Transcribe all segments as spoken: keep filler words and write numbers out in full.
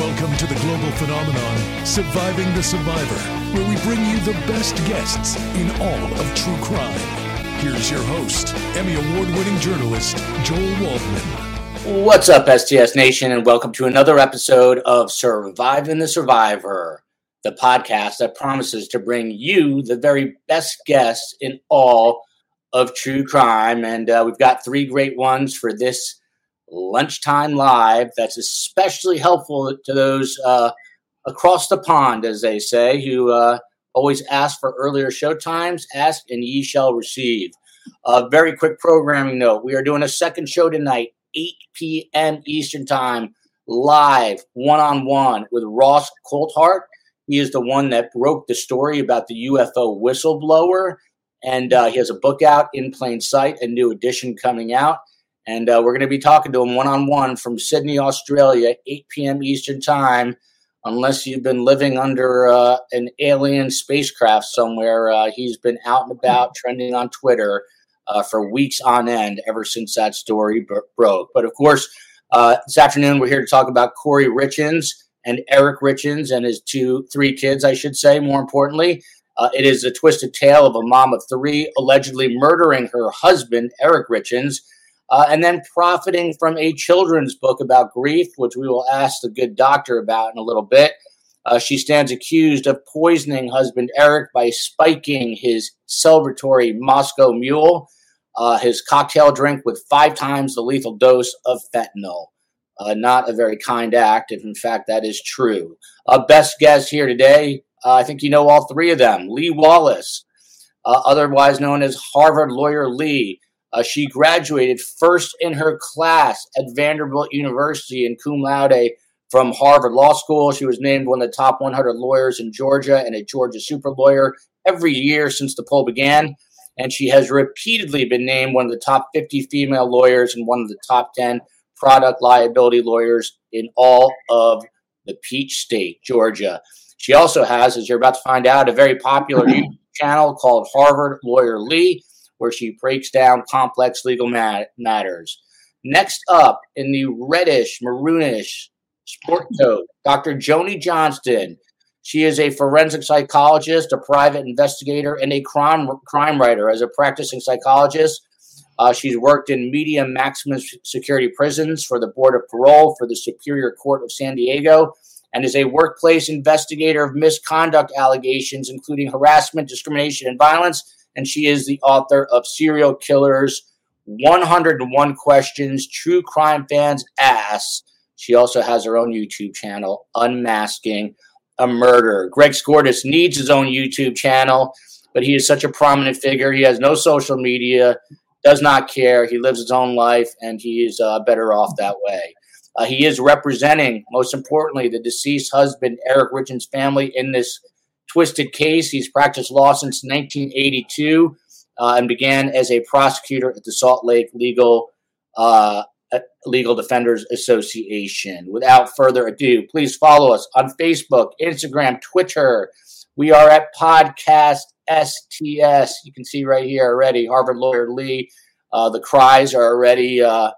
Welcome to the global phenomenon, Surviving the Survivor, where we bring you the best guests in all of true crime. Here's your host, Emmy Award-winning journalist, Joel Waldman. What's up, S T S Nation, and welcome to another episode of Surviving the Survivor, the podcast that promises to bring you the very best guests in all of true crime. And uh, we've got three great ones for this lunchtime live that's especially helpful to those uh, across the pond, as they say, who uh, always ask for earlier show times. Ask and ye shall receive. A uh, very quick programming note. We are doing a second show tonight, eight p.m. Eastern Time, live, one-on-one with Ross Coulthart. He is the one that broke the story about the U F O whistleblower, and uh, he has a book out, In Plain Sight, a new edition coming out. And uh, we're going to be talking to him one-on-one from Sydney, Australia, eight p.m. Eastern Time, unless you've been living under uh, an alien spacecraft somewhere. Uh, he's been out and about, trending on Twitter uh, for weeks on end, ever since that story b- broke. But, of course, uh, this afternoon we're here to talk about Corey Richins and Eric Richins and his two, three kids, I should say, more importantly. Uh, it is a twisted tale of a mom of three allegedly murdering her husband, Eric Richins, Uh, and then profiting from a children's book about grief, which we will ask the good doctor about in a little bit. Uh, she stands accused of poisoning husband Eric by spiking his celebratory Moscow Mule, uh, his cocktail drink, with five times the lethal dose of fentanyl. Uh, not a very kind act, if in fact that is true. Uh, best guest here today, uh, I think you know all three of them. Lee Wallace, uh, otherwise known as Harvard lawyer Lee. Uh, she graduated first in her class at Vanderbilt University in cum laude from Harvard Law School. She was named one of the top one hundred lawyers in Georgia and a Georgia super lawyer every year since the poll began. And she has repeatedly been named one of the top fifty female lawyers and one of the top ten product liability lawyers in all of the Peach State, Georgia. She also has, as you're about to find out, a very popular YouTube channel called Harvard Lawyer Lee, where she breaks down complex legal mat- matters. Next up, in the reddish, maroonish sport coat, Doctor Joni Johnston. She is a forensic psychologist, a private investigator, and a crime crime writer. As a practicing psychologist, uh, she's worked in medium maximum security prisons for the Board of Parole for the Superior Court of San Diego, and is a workplace investigator of misconduct allegations, including harassment, discrimination, and violence. And she is the author of Serial Killers, one hundred one Questions True Crime Fans Ask. She also has her own YouTube channel, Unmasking a Murder. Greg Skordas needs his own YouTube channel, but he is such a prominent figure. He has no social media, does not care. He lives his own life, and he is uh, better off that way. Uh, he is representing, most importantly, the deceased husband, Eric Richins' family in this twisted case. He's practiced law since nineteen eighty-two uh, and began as a prosecutor at the Salt Lake Legal uh, Legal Defenders Association. Without further ado, please follow us on Facebook, Instagram, Twitter. We are at Podcast S T S. You can see right here already, Harvard lawyer Lee. Uh, the cries are already uh,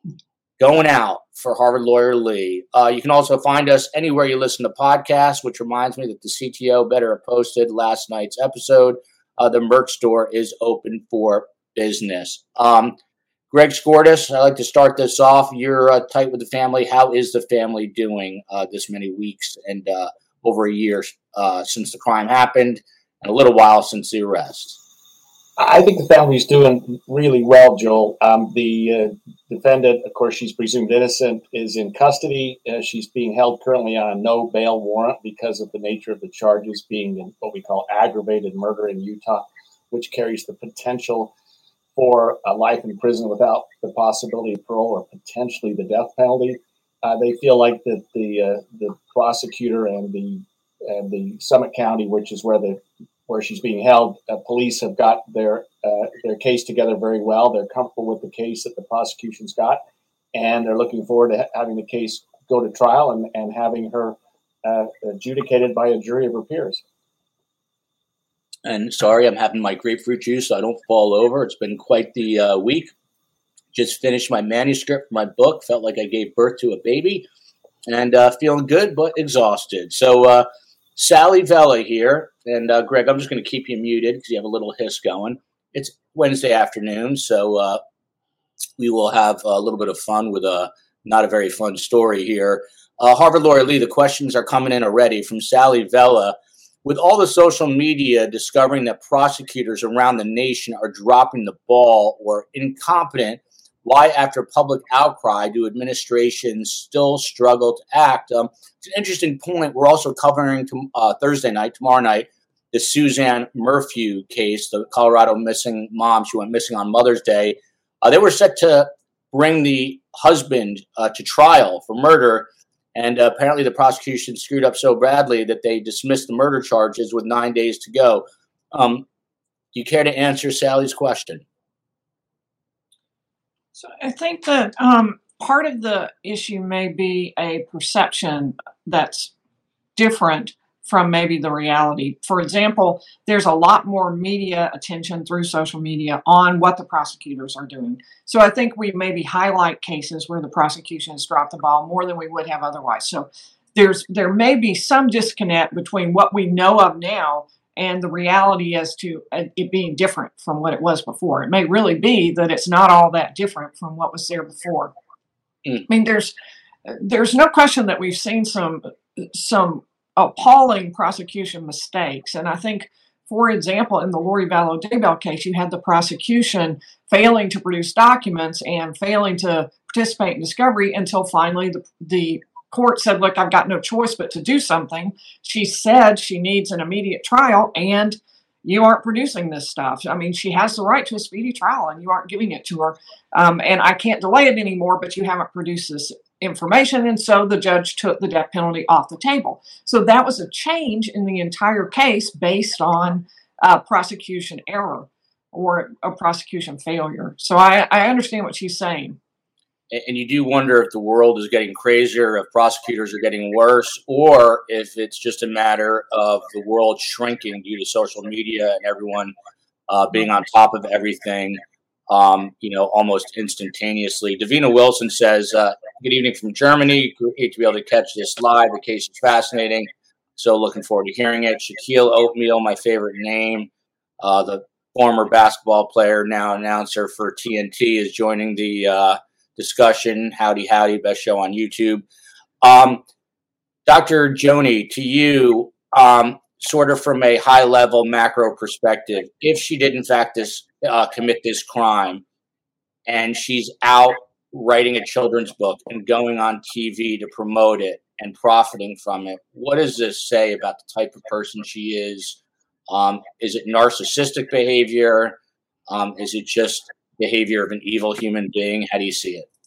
going out for Harvard lawyer Lee. Uh, you can also find us anywhere you listen to podcasts, which reminds me that the C T O better have posted last night's episode. Uh, the merch store is open for business. Um, Greg Skordas, I'd like to start this off. You're uh, tight with the family. How is the family doing uh, this many weeks and uh, over a year uh, since the crime happened, and a little while since the arrest? I think the family's doing really well, Joel. Um, the uh, defendant, of course, she's presumed innocent, is in custody. Uh, she's being held currently on a no bail warrant because of the nature of the charges being in what we call aggravated murder in Utah, which carries the potential for a life in prison without the possibility of parole or potentially the death penalty. Uh, they feel like that the uh, the prosecutor and the and the Summit County, which is where the where she's being held, uh, police have got their uh, their case together very well. They're comfortable with the case that the prosecution's got, and they're looking forward to ha- having the case go to trial and, and having her uh, adjudicated by a jury of her peers. And sorry, I'm having my grapefruit juice so I don't fall over. It's been quite the uh, week. Just finished my manuscript for my book. Felt like I gave birth to a baby. and uh, feeling good but exhausted. So uh, Sally Vella here, and uh, Greg, I'm just going to keep you muted because you have a little hiss going. It's Wednesday afternoon, so uh, we will have a little bit of fun with a not a very fun story here. Uh, Harvard Lawyer Lee, the questions are coming in already from Sally Vella. With all the social media discovering that prosecutors around the nation are dropping the ball or incompetent, why, after public outcry, do administrations still struggle to act? Um, it's an interesting point. We're also covering to, uh, Thursday night, tomorrow night, the Suzanne Murphy case, the Colorado missing mom. She went missing on Mother's Day. Uh, they were set to bring the husband uh, to trial for murder. And uh, apparently the prosecution screwed up so badly that they dismissed the murder charges with nine days to go. Um, do you care to answer Sally's question? So I think that um, part of the issue may be a perception that's different from maybe the reality. For example, there's a lot more media attention through social media on what the prosecutors are doing. So I think we maybe highlight cases where the prosecution has dropped the ball more than we would have otherwise. So there's there may be some disconnect between what we know of now and the reality as to it being different from what it was before. It may really be that it's not all that different from what was there before. Mm. I mean, there's there's no question that we've seen some some appalling prosecution mistakes. And I think, for example, in the Lori Vallow Daybell case, you had the prosecution failing to produce documents and failing to participate in discovery until finally the, the court said, look, I've got no choice but to do something. She said she needs an immediate trial and you aren't producing this stuff. I mean, she has the right to a speedy trial and you aren't giving it to her. Um, and I can't delay it anymore, but you haven't produced this information. And so the judge took the death penalty off the table. So that was a change in the entire case based on uh, prosecution error or a prosecution failure. So I, I understand what she's saying. And you do wonder if the world is getting crazier, if prosecutors are getting worse, or if it's just a matter of the world shrinking due to social media and everyone uh, being on top of everything, um, you know, almost instantaneously. Davina Wilson says, uh, good evening from Germany. Great to be able to catch this live. The case is fascinating. So looking forward to hearing it. Shaquille Oatmeal, my favorite name. Uh, the former basketball player, now announcer for T N T, is joining the uh, discussion. Howdy, howdy, best show on YouTube. Um, Doctor Joni, to you, um, sort of from a high-level macro perspective, if she did in fact this uh, commit this crime, and she's out writing a children's book and going on T V to promote it and profiting from it, what does this say about the type of person she is? Um, is it narcissistic behavior? Um, is it just behavior of an evil human being? How do you see it?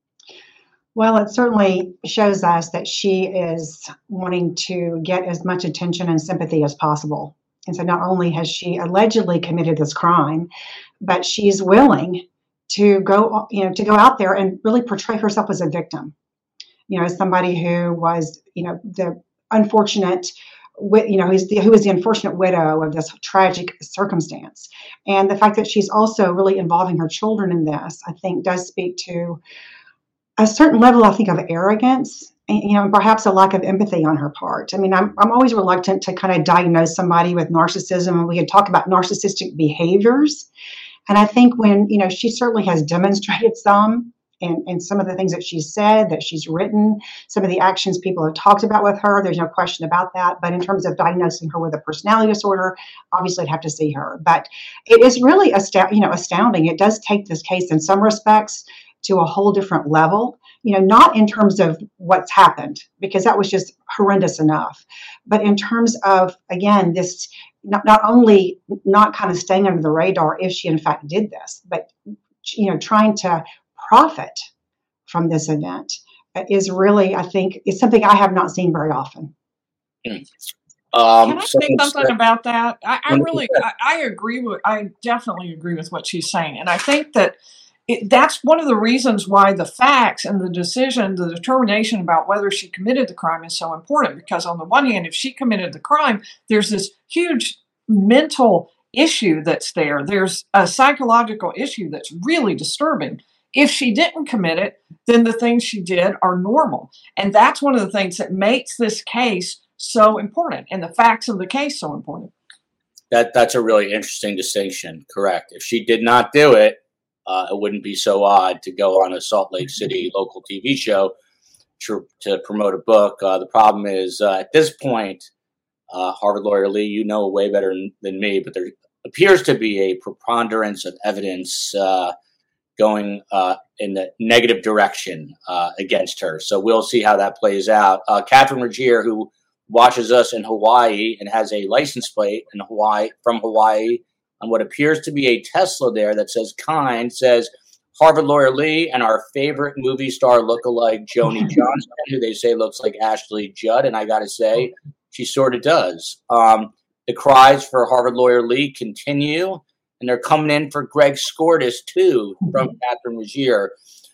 Well, it certainly shows us that she is wanting to get as much attention and sympathy as possible. And so not only has she allegedly committed this crime, but she's willing to go, you know, to go out there and really portray herself as a victim, you know, as somebody who was, you know, the unfortunate, you know, who's the, who was the unfortunate widow of this tragic circumstance. And the fact that she's also really involving her children in this, I think, does speak to a certain level, I think, of arrogance, and, you know, perhaps a lack of empathy on her part. I mean, I'm I'm always reluctant to kind of diagnose somebody with narcissism, and we could talk about narcissistic behaviors. And I think when, you know, she certainly has demonstrated some, and, and some of the things that she's said, that she's written, some of the actions people have talked about with her, there's no question about that. But in terms of diagnosing her with a personality disorder, obviously I'd have to see her. But it is really astound, you know, astounding. It does take this case in some respects to a whole different level, you know, not in terms of what's happened, because that was just horrendous enough, but in terms of, again, this not, not only not kind of staying under the radar if she in fact did this, but, you know, trying to profit from this event is really, I think, is something I have not seen very often. Mm. Um, Can I say something about that? I, I really, I, I agree with, I definitely agree with what she's saying. And I think that It, that's one of the reasons why the facts and the decision, the determination about whether she committed the crime is so important. Because on the one hand, if she committed the crime, there's this huge mental issue that's there. There's a psychological issue that's really disturbing. If she didn't commit it, then the things she did are normal. And that's one of the things that makes this case so important and the facts of the case so important. That that's a really interesting distinction. Correct. If she did not do it, uh, it wouldn't be so odd to go on a Salt Lake City local T V show to, to promote a book. Uh, the problem is uh, at this point, uh, Harvard lawyer Lee, you know way better than, than me, but there appears to be a preponderance of evidence uh, going uh, in the negative direction uh, against her. So we'll see how that plays out. Uh, Catherine Regier, who watches us in Hawaii and has a license plate in Hawaii from Hawaii on what appears to be a Tesla there that says kind, says Harvard lawyer Lee and our favorite movie star lookalike Joni Johnston, who they say looks like Ashley Judd. And I got to say, she sort of does. Um, the cries for Harvard lawyer Lee continue, and they're coming in for Greg Skordas too, from Catherine Regier.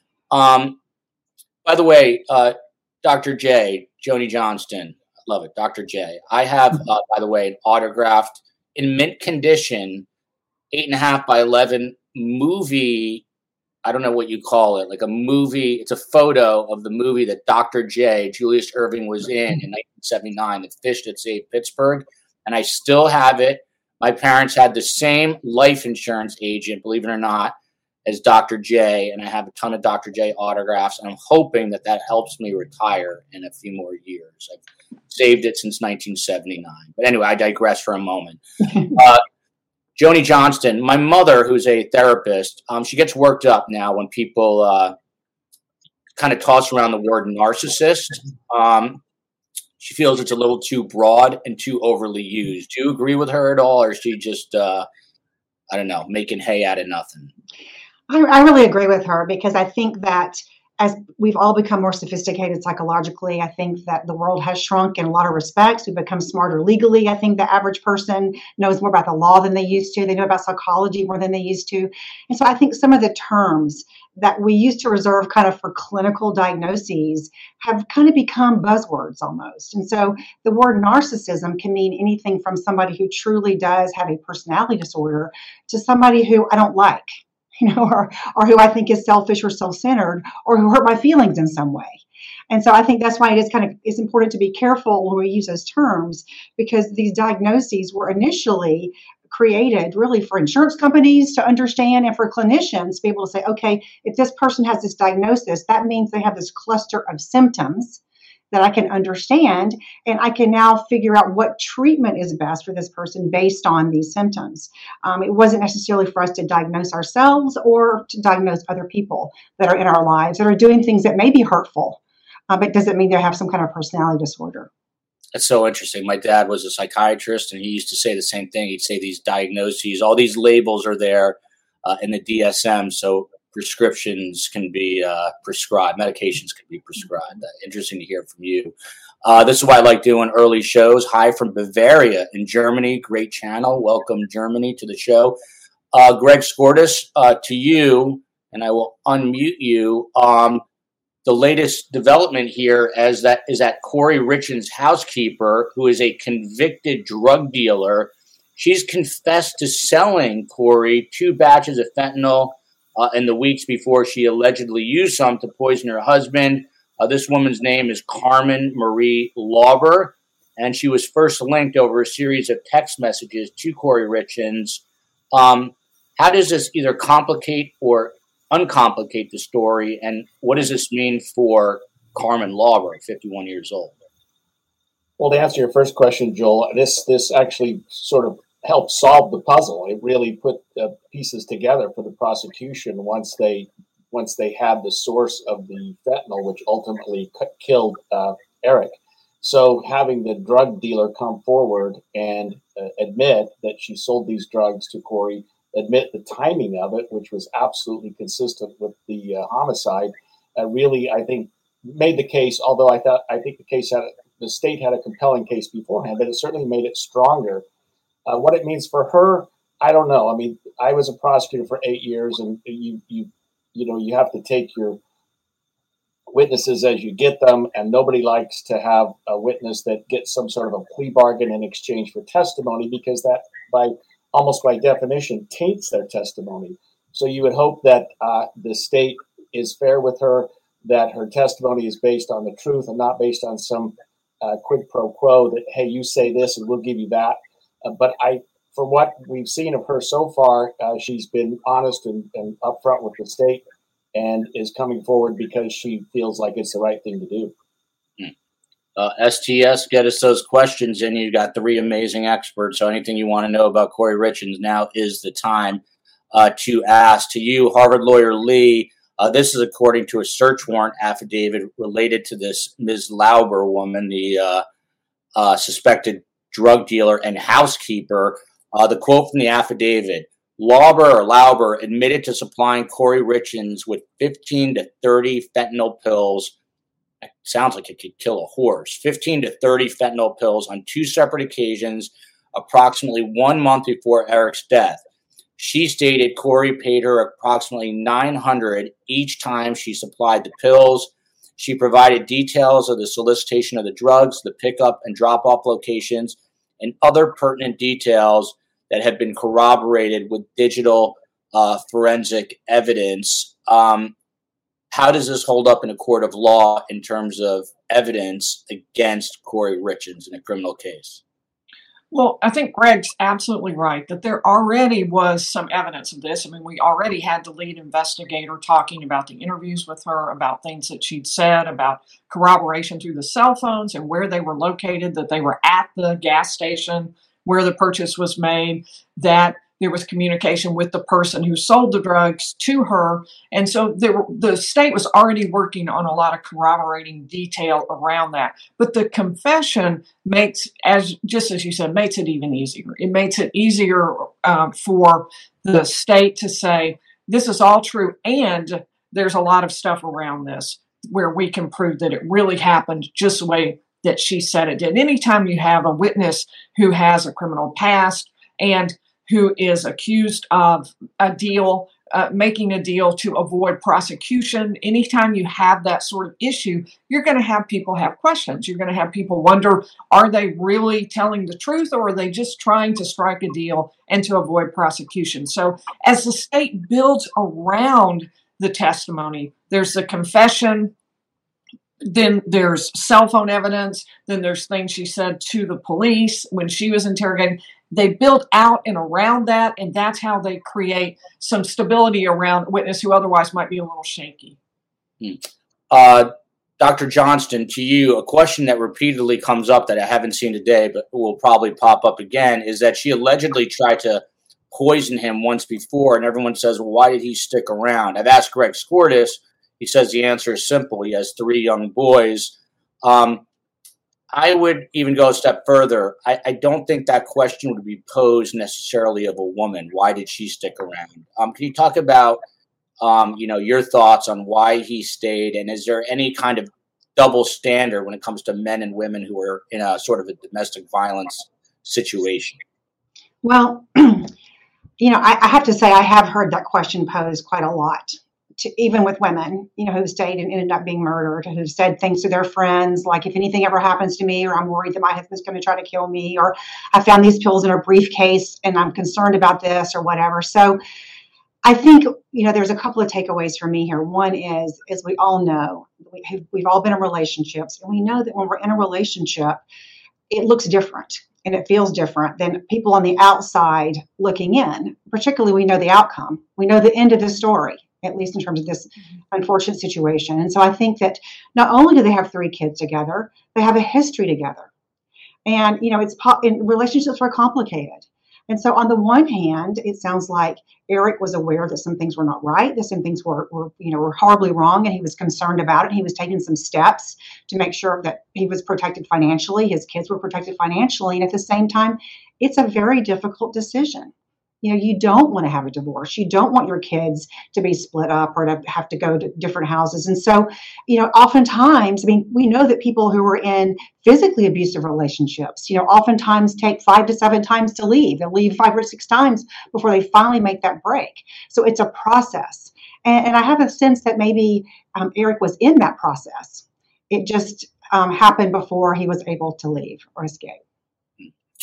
Um, by the way, uh, Doctor J, Joni Johnston, love it. Doctor J. I have, uh, by the way, an autographed in mint condition, eight and a half by eleven movie. I don't know what you call it, like a movie. It's a photo of the movie that Doctor J, Julius Erving, was in in nineteen seventy-nine, The Fish That Saved Pittsburgh. And I still have it. My parents had the same life insurance agent, believe it or not, as Doctor J, and I have a ton of Doctor J autographs, and I'm hoping that that helps me retire in a few more years. I've saved it since nineteen seventy-nine. But anyway, I digress for a moment. Uh, Joni Johnston, my mother, who's a therapist, um, she gets worked up now when people uh, kind of toss around the word narcissist. Um, she feels it's a little too broad and too overly used. Do you agree with her at all, or is she just, uh, I don't know, making hay out of nothing? I, I really agree with her, because I think that as we've all become more sophisticated psychologically, I think that the world has shrunk in a lot of respects. We've become smarter legally. I think the average person knows more about the law than they used to. They know about psychology more than they used to. And so I think some of the terms that we used to reserve kind of for clinical diagnoses have kind of become buzzwords almost. And so the word narcissism can mean anything from somebody who truly does have a personality disorder to somebody who I don't like, you know, or, or who I think is selfish or self-centered, or who hurt my feelings in some way. And so I think that's why it is kind of, it's important to be careful when we use those terms, because these diagnoses were initially created really for insurance companies to understand and for clinicians to be able to say, okay, if this person has this diagnosis, that means they have this cluster of symptoms that I can understand, and I can now figure out what treatment is best for this person based on these symptoms. Um, it wasn't necessarily for us to diagnose ourselves or to diagnose other people that are in our lives that are doing things that may be hurtful, uh, but doesn't mean they have some kind of personality disorder. That's so interesting. My dad was a psychiatrist, and he used to say the same thing. He'd say these diagnoses, all these labels are there uh, in the D S M, so prescriptions can be uh, prescribed, medications can be prescribed. Uh, interesting to hear from you. Uh, this is why I like doing early shows. Hi from Bavaria in Germany. Great channel. Welcome, Germany, to the show. Uh, Greg Skordas, uh, to you, and I will unmute you. Um, the latest development here is that is that Corey Richins' housekeeper, who is a convicted drug dealer, she's confessed to selling Corey two batches of fentanyl Uh, in the weeks before she allegedly used some to poison her husband. Uh, this woman's name is Carmen Marie Lauber, and she was first linked over a series of text messages to Corey Richins. Um, how does this either complicate or uncomplicate the story, and what does this mean for Carmen Lauber, fifty-one years old? Well, to answer your first question, Joel, this this actually sort of helped solve the puzzle. It really put uh, pieces together for the prosecution once they once they had the source of the fentanyl, which ultimately c- killed uh, Eric. So having the drug dealer come forward and uh, admit that she sold these drugs to Corey, admit the timing of it, which was absolutely consistent with the uh, homicide, uh, really, I think, made the case. Although I thought I think the case had the state had a compelling case beforehand, but it certainly made it stronger. Uh, what it means for her, I don't know. I mean, I was a prosecutor for eight years, and you, you, you know, you have to take your witnesses as you get them, and nobody likes to have a witness that gets some sort of a plea bargain in exchange for testimony, because that, by almost by definition, taints their testimony. So you would hope that uh, the state is fair with her, that her testimony is based on the truth and not based on some uh, quid pro quo that, hey, you say this and we'll give you that. Uh, but I, for what we've seen of her so far, uh, she's been honest and, and upfront with the state and is coming forward because she feels like it's the right thing to do. Uh, S T S, get us those questions in. You got three amazing experts. So anything you want to know about Corey Richins, now is the time uh, to ask. To you, Harvard lawyer Lee, uh, this is according to a search warrant affidavit related to this Miz Lauber woman, the uh, uh, suspected drug dealer and housekeeper. Uh, the quote from the affidavit: Lauber or Lauber admitted to supplying Corey Richins with fifteen to thirty fentanyl pills. It sounds like it could kill a horse. fifteen to thirty fentanyl pills on two separate occasions, approximately one month before Eric's death. She stated Corey paid her approximately nine hundred dollars each time she supplied the pills. She provided details of the solicitation of the drugs, the pickup and drop-off locations, and other pertinent details that have been corroborated with digital uh, forensic evidence. Um, How does this hold up in a court of law in terms of evidence against Corey Richins in a criminal case? Well, I think Greg's absolutely right that there already was some evidence of this. I mean, we already had the lead investigator talking about the interviews with her, about things that she'd said, about corroboration through the cell phones and where they were located, that they were at the gas station where the purchase was made, that there was communication with the person who sold the drugs to her. And so there, the state was already working on a lot of corroborating detail around that. But the confession makes, as just as you said, makes it even easier. It makes it easier um, for the state to say, this is all true, and there's a lot of stuff around this where we can prove that it really happened just the way that she said it did. Anytime you have a witness who has a criminal past and who is accused of a deal, uh, making a deal to avoid prosecution. Anytime you have that sort of issue, you're going to have people have questions. You're going to have people wonder, are they really telling the truth, or are they just trying to strike a deal and to avoid prosecution? So as the state builds around the testimony, there's the confession, then there's cell phone evidence, then there's things she said to the police when she was interrogated. They build out and around that, and that's how they create some stability around a witness who otherwise might be a little shaky. Uh, Doctor Johnston, to you, a question that repeatedly comes up that I haven't seen today, but will probably pop up again, is that she allegedly tried to poison him once before, and everyone says, well, why did he stick around? I've asked Greg Skordas. He says the answer is simple. He has three young boys. Um, I would even go a step further. I, I don't think that question would be posed necessarily of a woman. Why did she stick around? Um, can you talk about, um, you know, your thoughts on why he stayed, and is there any kind of double standard when it comes to men and women who are in a sort of a domestic violence situation? Well, you know, I, I have to say I have heard that question posed quite a lot. To, even with women, you know, who stayed and ended up being murdered, who said things to their friends, like, if anything ever happens to me, or I'm worried that my husband's going to try to kill me, or I found these pills in a briefcase and I'm concerned about this, or whatever. So I think, you know, there's a couple of takeaways for me here. One is, as we all know, we have, we've all been in relationships, and we know that when we're in a relationship, it looks different and it feels different than people on the outside looking in. Particularly, we know the outcome. We know the end of the story, at least in terms of this unfortunate situation. And so I think that not only do they have three kids together, they have a history together. And, you know, it's in relationships are complicated. And so on the one hand, it sounds like Eric was aware that some things were not right, that some things were, were, you know, were horribly wrong, and he was concerned about it. He was taking some steps to make sure that he was protected financially, his kids were protected financially. And at the same time, it's a very difficult decision. You know, you don't want to have a divorce. You don't want your kids to be split up or to have to go to different houses. And so, you know, oftentimes, I mean, we know that people who are in physically abusive relationships, you know, oftentimes take five to seven times to leave. They'll leave five or six times before they finally make that break. So it's a process. And, and I have a sense that maybe um, Eric was in that process. It just um, happened before he was able to leave or escape.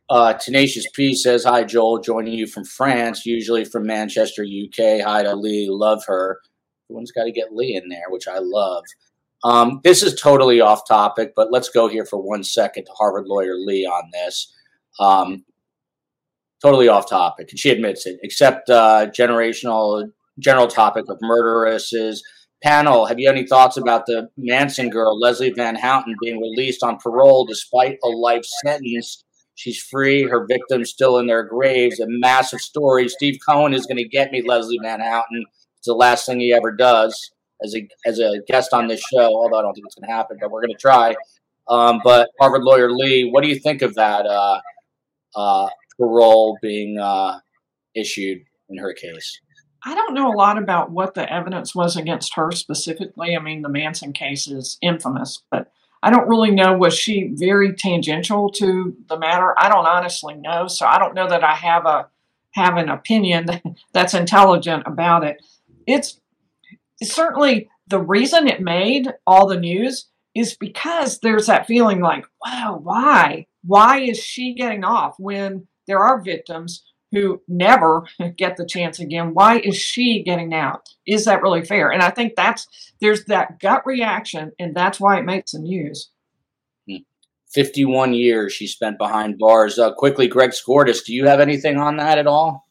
Uh, Tenacious P says, hi, Joel, joining you from France, usually from Manchester, U K. Hi to Lee, love her. Everyone's got to get Lee in there, which I love. Um, this is totally off topic, but let's go here for one second to Harvard lawyer Lee on this. Um, totally off topic, and she admits it, except uh, generational general topic of murderesses. Panel, have you any thoughts about the Manson girl, Leslie Van Houten, being released on parole despite a life sentence? She's free. Her victims still in their graves. A massive story. Steve Cohen is going to get me Leslie Van Houten. It's the last thing he ever does as a as a guest on this show, although I don't think it's going to happen, but we're going to try. Um, but Harvard lawyer Lee, what do you think of that uh, uh, parole being uh, issued in her case? I don't know a lot about what the evidence was against her specifically. I mean, the Manson case is infamous, but I don't really know. Was she very tangential to the matter? I don't honestly know. So I don't know that I have a have an opinion that's intelligent about it. It's, it's certainly the reason it made all the news is because there's that feeling like, wow, why? Why is she getting off when there are victims who never get the chance again? Why is she getting out? Is that really fair? And I think that's, there's that gut reaction, and that's why it makes the news. fifty-one years she spent behind bars. Uh, quickly, Greg Skordas, do you have anything on that at all?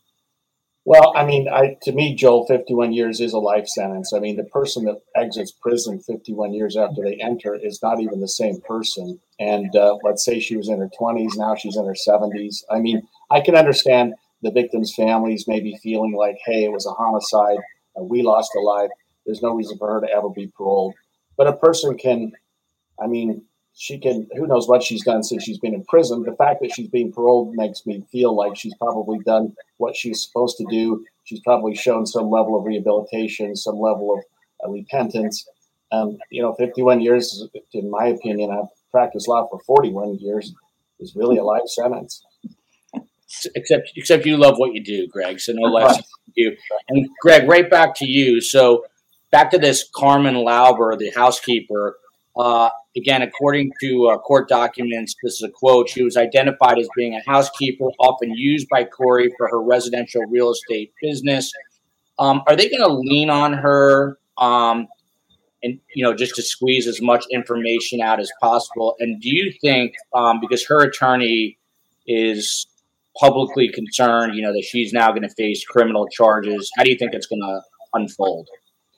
Well, I mean, I, to me, Joel, fifty-one years is a life sentence. I mean, the person that exits prison fifty-one years after they enter is not even the same person. And uh, let's say she was in her twenties, now she's in her seventies. I mean, I can understand the victims' families maybe feeling like, hey, it was a homicide. Uh, we lost a life. There's no reason for her to ever be paroled. But a person can, I mean, she can, who knows what she's done since she's been in prison. The fact that she's being paroled makes me feel like she's probably done what she's supposed to do. She's probably shown some level of rehabilitation, some level of uh, repentance. Um, you know, fifty-one years, in my opinion, I've practiced law for forty-one years, is really a life sentence. Except, except you love what you do, Greg. So no less you. And Greg, right back to you. So back to this Carmen Lauber, the housekeeper. Uh, again, according to uh, court documents, this is a quote. She was identified as being a housekeeper, often used by Corey for her residential real estate business. Um, are they going to lean on her, um, and you know, just to squeeze as much information out as possible? And do you think, um, because her attorney is publicly concerned, you know, that she's now going to face criminal charges, how do you think it's going to unfold?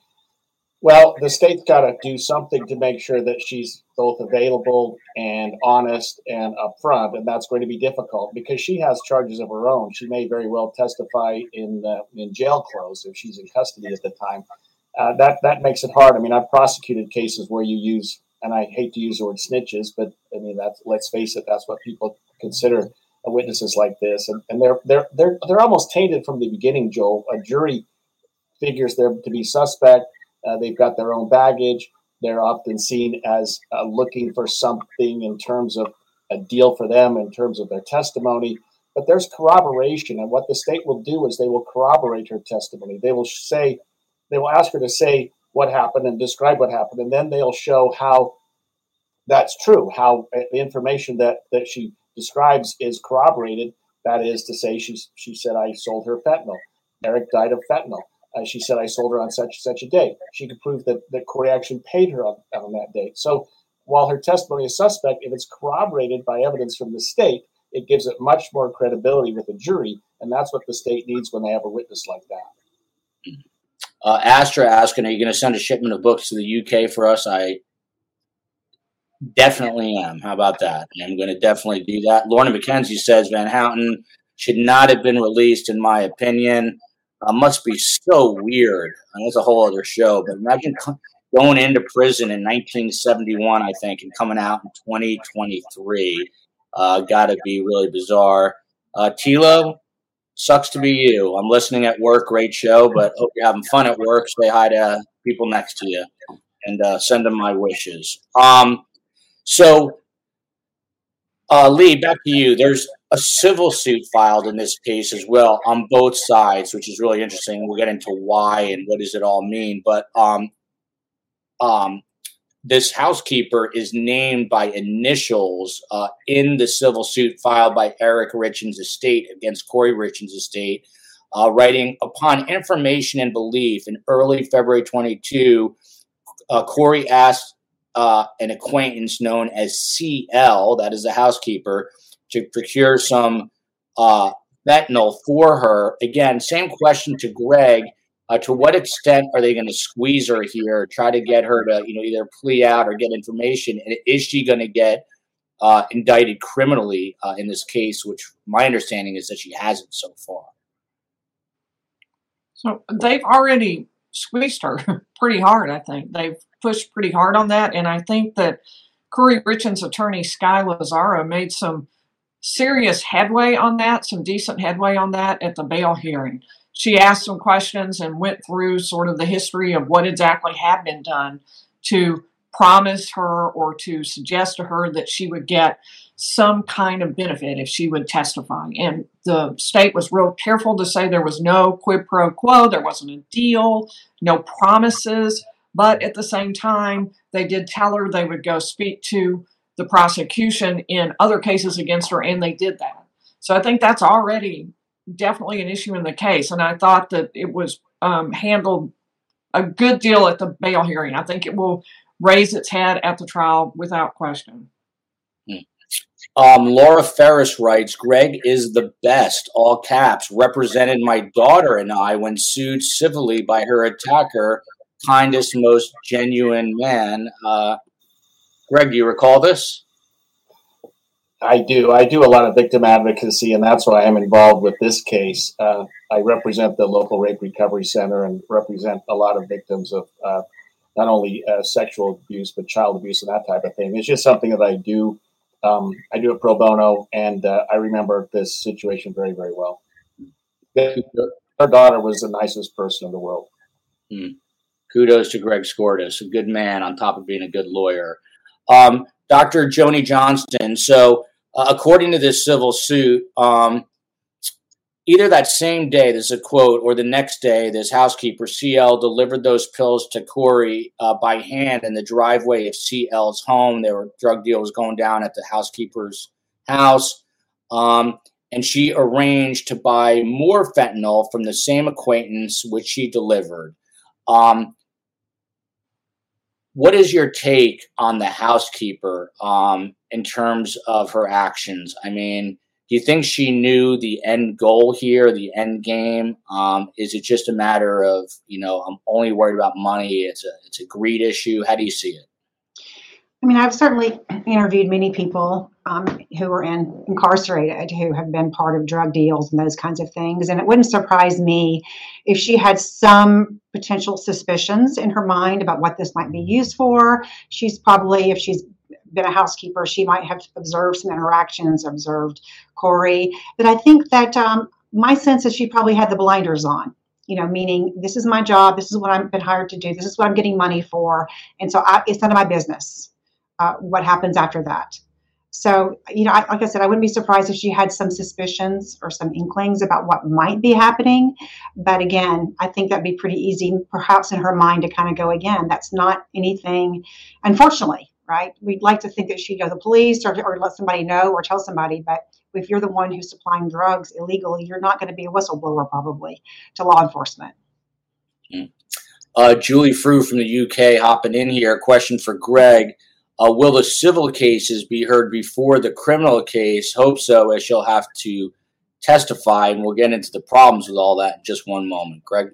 Well, the state's got to do something to make sure that she's both available and honest and upfront, and that's going to be difficult because she has charges of her own. She may very well testify in uh, in jail clothes if she's in custody at the time. Uh, that that makes it hard. I mean, I've prosecuted cases where you use, and I hate to use the word snitches, but I mean, that's, let's face it, that's what people consider witnesses like this, and, and they're they're they're they're almost tainted from the beginning. Joel, a jury figures them to be suspect. Uh, they've got their own baggage. They're often seen as uh, looking for something in terms of a deal for them, in terms of their testimony. But there's corroboration, and what the state will do is they will corroborate her testimony. They will say, they will ask her to say what happened and describe what happened, and then they'll show how that's true, how the information that that she describes is corroborated. That is to say, she she said, I sold her fentanyl. Eric died of fentanyl. Uh, she said, I sold her on such such a date. She could prove that, that Corey actually paid her on, on that date. So while her testimony is suspect, if it's corroborated by evidence from the state, it gives it much more credibility with the jury. And that's what the state needs when they have a witness like that. Uh, Astra asking, are you going to send a shipment of books to the U K for us? I definitely am. How about that? I'm going to definitely do that. Lorna McKenzie says Van Houten should not have been released, in my opinion. Uh, must be so weird. And that's a whole other show. But imagine going into prison in nineteen seventy-one, I think, and coming out in twenty twenty-three. Uh, Got to be really bizarre. Uh, Tilo, sucks to be you. I'm listening at work. Great show, but hope you're having fun at work. Say hi to people next to you and uh, send them my wishes. Um, so, uh, Lee, back to you. There's a civil suit filed in this case as well on both sides, which is really interesting. We'll get into why and what does it all mean. But um, um, this housekeeper is named by initials uh, in the civil suit filed by Eric Richins' estate against Corey Richins' estate, uh, writing, upon information and belief in early February twenty-two, uh, Corey asked uh, an acquaintance known as C L, that is the housekeeper, to procure some uh, fentanyl for her. Again, same question to Greg. Uh, to what extent are they going to squeeze her here, try to get her to, you know, either plea out or get information? And is she going to get uh, indicted criminally uh, in this case, which my understanding is that she hasn't so far? So they've already squeezed her pretty hard, I think. They've pushed pretty hard on that. And I think that Corey Richins' attorney, Sky Lazaro, made some serious headway on that, some decent headway on that at the bail hearing. She asked some questions and went through sort of the history of what exactly had been done to promise her or to suggest to her that she would get some kind of benefit if she would testify. And the state was real careful to say there was no quid pro quo, there wasn't a deal, no promises. But at the same time, they did tell her they would go speak to the prosecution in other cases against her, and they did that. So I think that's already definitely an issue in the case. And I thought that it was um, handled a good deal at the bail hearing. I think it will raise its head at the trial without question. Um, Laura Ferris writes, Greg is the best, all caps, represented my daughter and I when sued civilly by her attacker, kindest, most genuine man. Uh, Greg, do you recall this? I do. I do a lot of victim advocacy, and that's why I'm involved with this case. Uh, I represent the local rape recovery center and represent a lot of victims of uh, not only uh, sexual abuse, but child abuse and that type of thing. It's just something that I do. Um, I do it pro bono, and uh, I remember this situation very, very well. Her daughter was the nicest person in the world. Hmm. Kudos to Greg Skordas, a good man on top of being a good lawyer. Um, Doctor Joni Johnston. So, uh, according to this civil suit, um, either that same day, this is a quote, or the next day, this housekeeper, C L, delivered those pills to Corey uh, by hand in the driveway of C L's home. There were drug deals going down at the housekeeper's house. Um, and she arranged to buy more fentanyl from the same acquaintance, which she delivered. Um, What is your take on the housekeeper um, in terms of her actions? I mean, do you think she knew the end goal here, the end game? Um, is it just a matter of, you know, I'm only worried about money? It's a it's a greed issue. How do you see it? I mean, I've certainly interviewed many people um, who are in, incarcerated who have been part of drug deals and those kinds of things. And it wouldn't surprise me if she had some potential suspicions in her mind about what this might be used for. She's probably, if she's been a housekeeper, she might have observed some interactions, observed Corey. But I think that um, my sense is she probably had the blinders on. You know, meaning this is my job, this is what I've been hired to do, this is what I'm getting money for. And so I, it's none of my business. Uh, what happens after that. So, you know, I, like I said, I wouldn't be surprised if she had some suspicions or some inklings about what might be happening. But again, I think that'd be pretty easy, perhaps in her mind, to kind of go, again, that's not anything, unfortunately, right? We'd like to think that she'd go to the police or, or let somebody know or tell somebody. But if you're the one who's supplying drugs illegally, you're not going to be a whistleblower probably to law enforcement. Mm. Uh, Julie Frew from the U K hopping in here. Question for Greg. Uh, will the civil cases be heard before the criminal case? Hope so, as she'll have to testify, and we'll get into the problems with all that in just one moment. Greg?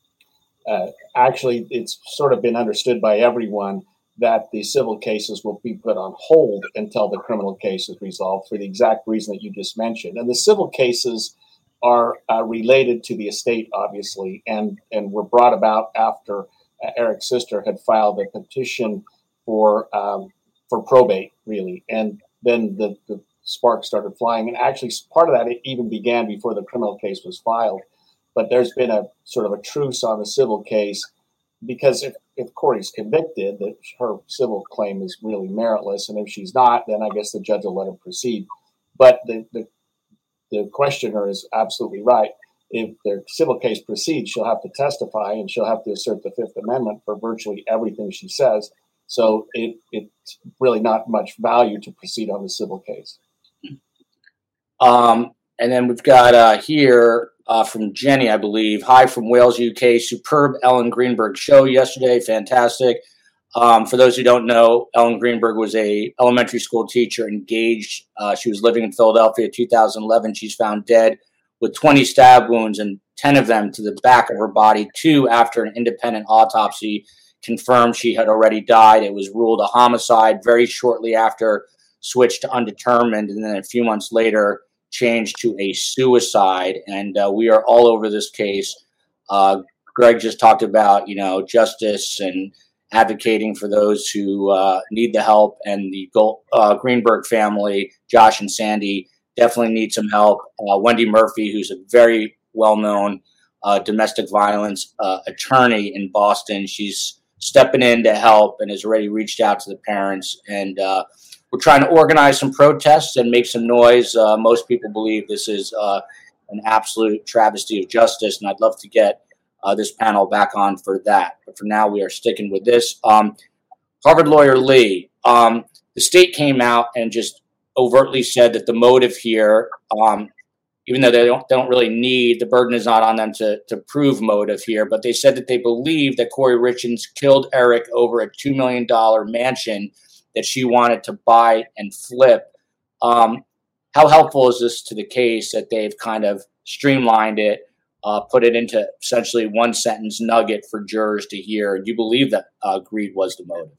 Uh, actually, it's sort of been understood by everyone that the civil cases will be put on hold until the criminal case is resolved for the exact reason that you just mentioned. And the civil cases are uh, related to the estate, obviously, and, and were brought about after uh, Eric's sister had filed a petition for um, for probate, really. And then the, the spark started flying. And actually, part of that it even began before the criminal case was filed. But there's been a sort of a truce on the civil case because if, if Corey's convicted, that her civil claim is really meritless. And if she's not, then I guess the judge will let him proceed. But the, the, the questioner is absolutely right. If the civil case proceeds, she'll have to testify and she'll have to assert the Fifth Amendment for virtually everything she says. So it, it's really not much value to proceed on the civil case. Um, and then we've got uh, here uh, from Jenny, I believe. Hi from Wales, U K. Superb Ellen Greenberg show yesterday. Fantastic. Um, for those who don't know, Ellen Greenberg was a elementary school teacher engaged. Uh, she was living in Philadelphia in two thousand eleven. She's found dead with twenty stab wounds and ten of them to the back of her body. Two after an independent autopsy confirmed she had already died. It was ruled a homicide very shortly after, switched to undetermined, and then a few months later changed to a suicide. And uh, we are all over this case. Uh, Greg just talked about, you know, justice and advocating for those who uh, need the help, and the Gold, uh, Greenberg family, Josh and Sandy, definitely need some help. Uh, Wendy Murphy, who's a very well-known uh, domestic violence uh, attorney in Boston, she's stepping in to help and has already reached out to the parents. And uh, we're trying to organize some protests and make some noise. Uh, most people believe this is uh, an absolute travesty of justice, and I'd love to get uh, this panel back on for that. But for now, we are sticking with this. Um, Harvard lawyer Lee, um, the state came out and just overtly said that the motive here, um, even though they don't, they don't really need, the burden is not on them to, to prove motive here, but they said that they believe that Corey Richins killed Eric over a two million dollars mansion that she wanted to buy and flip. Um, how helpful is this to the case that they've kind of streamlined it, uh, put it into essentially one sentence nugget for jurors to hear? Do you believe that uh, greed was the motive?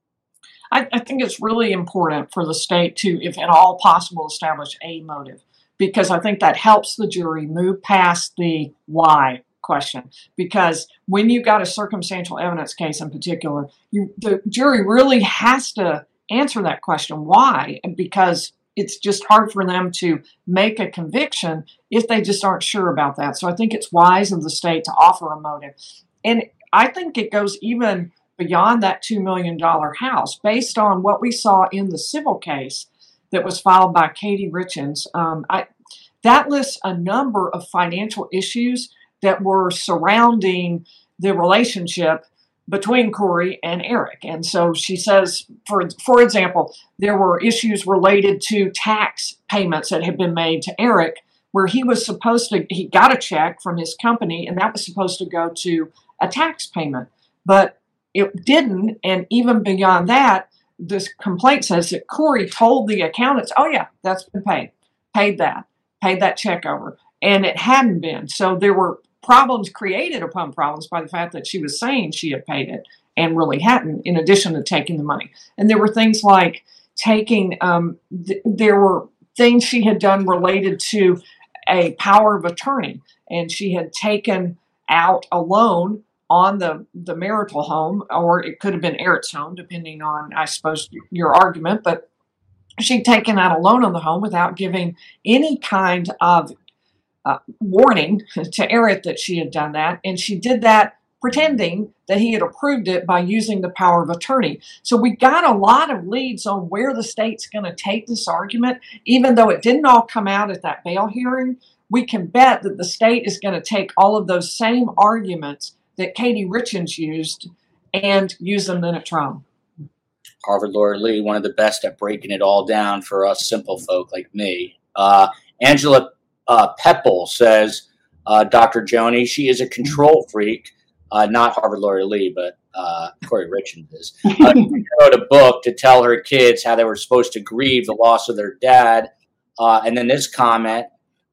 I, I think it's really important for the state to, if at all possible, establish a motive, because I think that helps the jury move past the why question. Because when you've got a circumstantial evidence case in particular, you, the jury really has to answer that question, why? And because it's just hard for them to make a conviction if they just aren't sure about that. So I think it's wise of the state to offer a motive. And I think it goes even beyond that two million dollars house, based on what we saw in the civil case that was filed by Katie Richins. Um, I, that lists a number of financial issues that were surrounding the relationship between Corey and Eric. And so she says, for for example, there were issues related to tax payments that had been made to Eric, where he was supposed to, he got a check from his company, and that was supposed to go to a tax payment. But it didn't, and even beyond that, this complaint says that Corey told the accountants, oh yeah, that's been paid, paid that, paid that check over, and it hadn't been. So there were problems created upon problems by the fact that she was saying she had paid it and really hadn't, in addition to taking the money. And there were things like taking, um, th- there were things she had done related to a power of attorney, and she had taken out a loan on the, the marital home, or it could have been Eric's home, depending on, I suppose, your argument. But she'd taken out a loan on the home without giving any kind of uh, warning to Eric that she had done that. And she did that pretending that he had approved it by using the power of attorney. So we got a lot of leads on where the state's going to take this argument. Even though it didn't all come out at that bail hearing, we can bet that the state is going to take all of those same arguments that Katie Richins used and use them then at trial. Harvard lawyer Lee, one of the best at breaking it all down for us simple folk like me. Uh, Angela uh, Pepple says, uh, Doctor Joni, she is a control freak, uh, not Harvard lawyer Lee, but uh, Corey Richins is. Uh, she wrote a book to tell her kids how they were supposed to grieve the loss of their dad. Uh, and then this comment,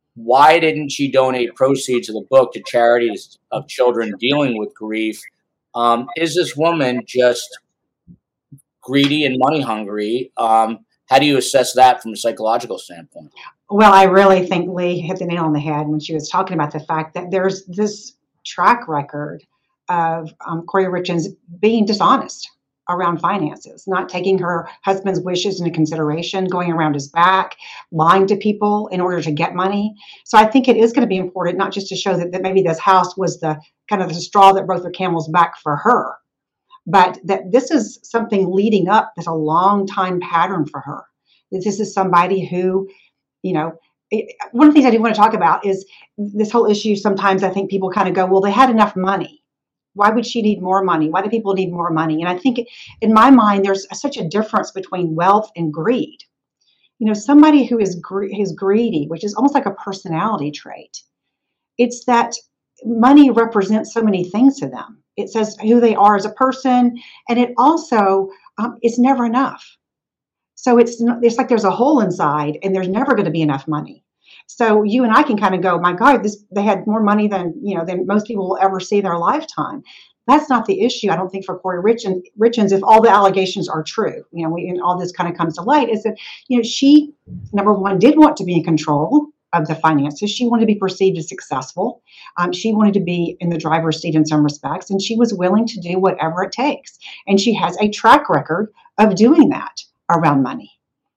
why didn't she donate proceeds of the book to charities of children dealing with grief? Um, is this woman just greedy and money hungry? Um, how do you assess that from a psychological standpoint? Well, I really think Lee hit the nail on the head when she was talking about the fact that there's this track record of um, Corey Richins being dishonest around finances, not taking her husband's wishes into consideration, going around his back, lying to people in order to get money. So I think it is going to be important, not just to show that, that maybe this house was the kind of the straw that broke the camel's back for her, but that this is something leading up, that's a long time pattern for her. This is somebody who, you know, it, one of the things I do want to talk about is this whole issue. Sometimes I think people kind of go, well, they had enough money. Why would she need more money? Why do people need more money? And I think in my mind, there's such a difference between wealth and greed. You know, somebody who is gre- who's greedy, which is almost like a personality trait. It's that money represents so many things to them. It says who they are as a person, and it also um, it's never enough. So it's it's like there's a hole inside, and there's never going to be enough money. So you and I can kind of go, my God, this they had more money than you know than most people will ever see in their lifetime. That's not the issue, I don't think, for Corey Richins, Richins if all the allegations are true. You know, we, and all this kind of comes to light is that you know she, number one, did want to be in control of the finances. She wanted to be perceived as successful. Um, she wanted to be in the driver's seat in some respects, and she was willing to do whatever it takes. And she has a track record of doing that around money.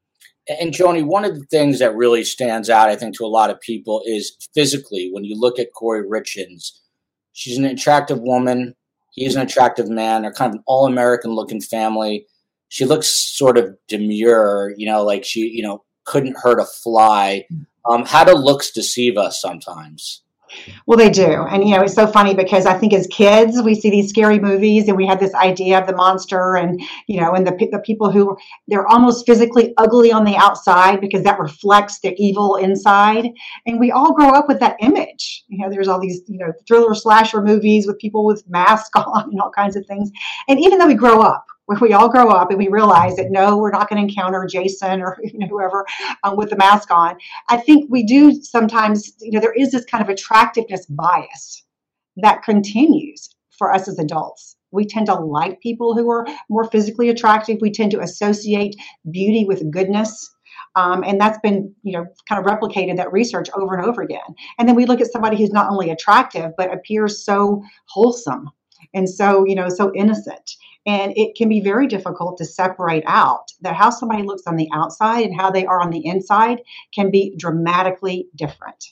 And Joni, one of the things that really stands out, I think, to a lot of people is physically, when you look at Corey Richins, she's an attractive woman. He's an attractive man. They're kind of an all-American looking family. She looks sort of demure, you know, like she, you know, couldn't hurt a fly. Um, how do looks deceive us sometimes? Well, they do. And, you know, it's so funny because I think as kids, we see these scary movies and we have this idea of the monster and, you know, and the, the people who they're almost physically ugly on the outside because that reflects the evil inside. And we all grow up with that image. You know, there's all these, you know, thriller slasher movies with people with masks on and all kinds of things. And even though we grow up, when we all grow up and we realize that, no, we're not going to encounter Jason or you know, whoever um, with the mask on. I think we do sometimes, you know, there is this kind of attractiveness bias that continues for us as adults. We tend to like people who are more physically attractive. We tend to associate beauty with goodness. Um, and that's been, you know, kind of replicated, that research, over and over again. And then we look at somebody who's not only attractive, but appears so wholesome and so, you know, so innocent. And it can be very difficult to separate out that how somebody looks on the outside and how they are on the inside can be dramatically different.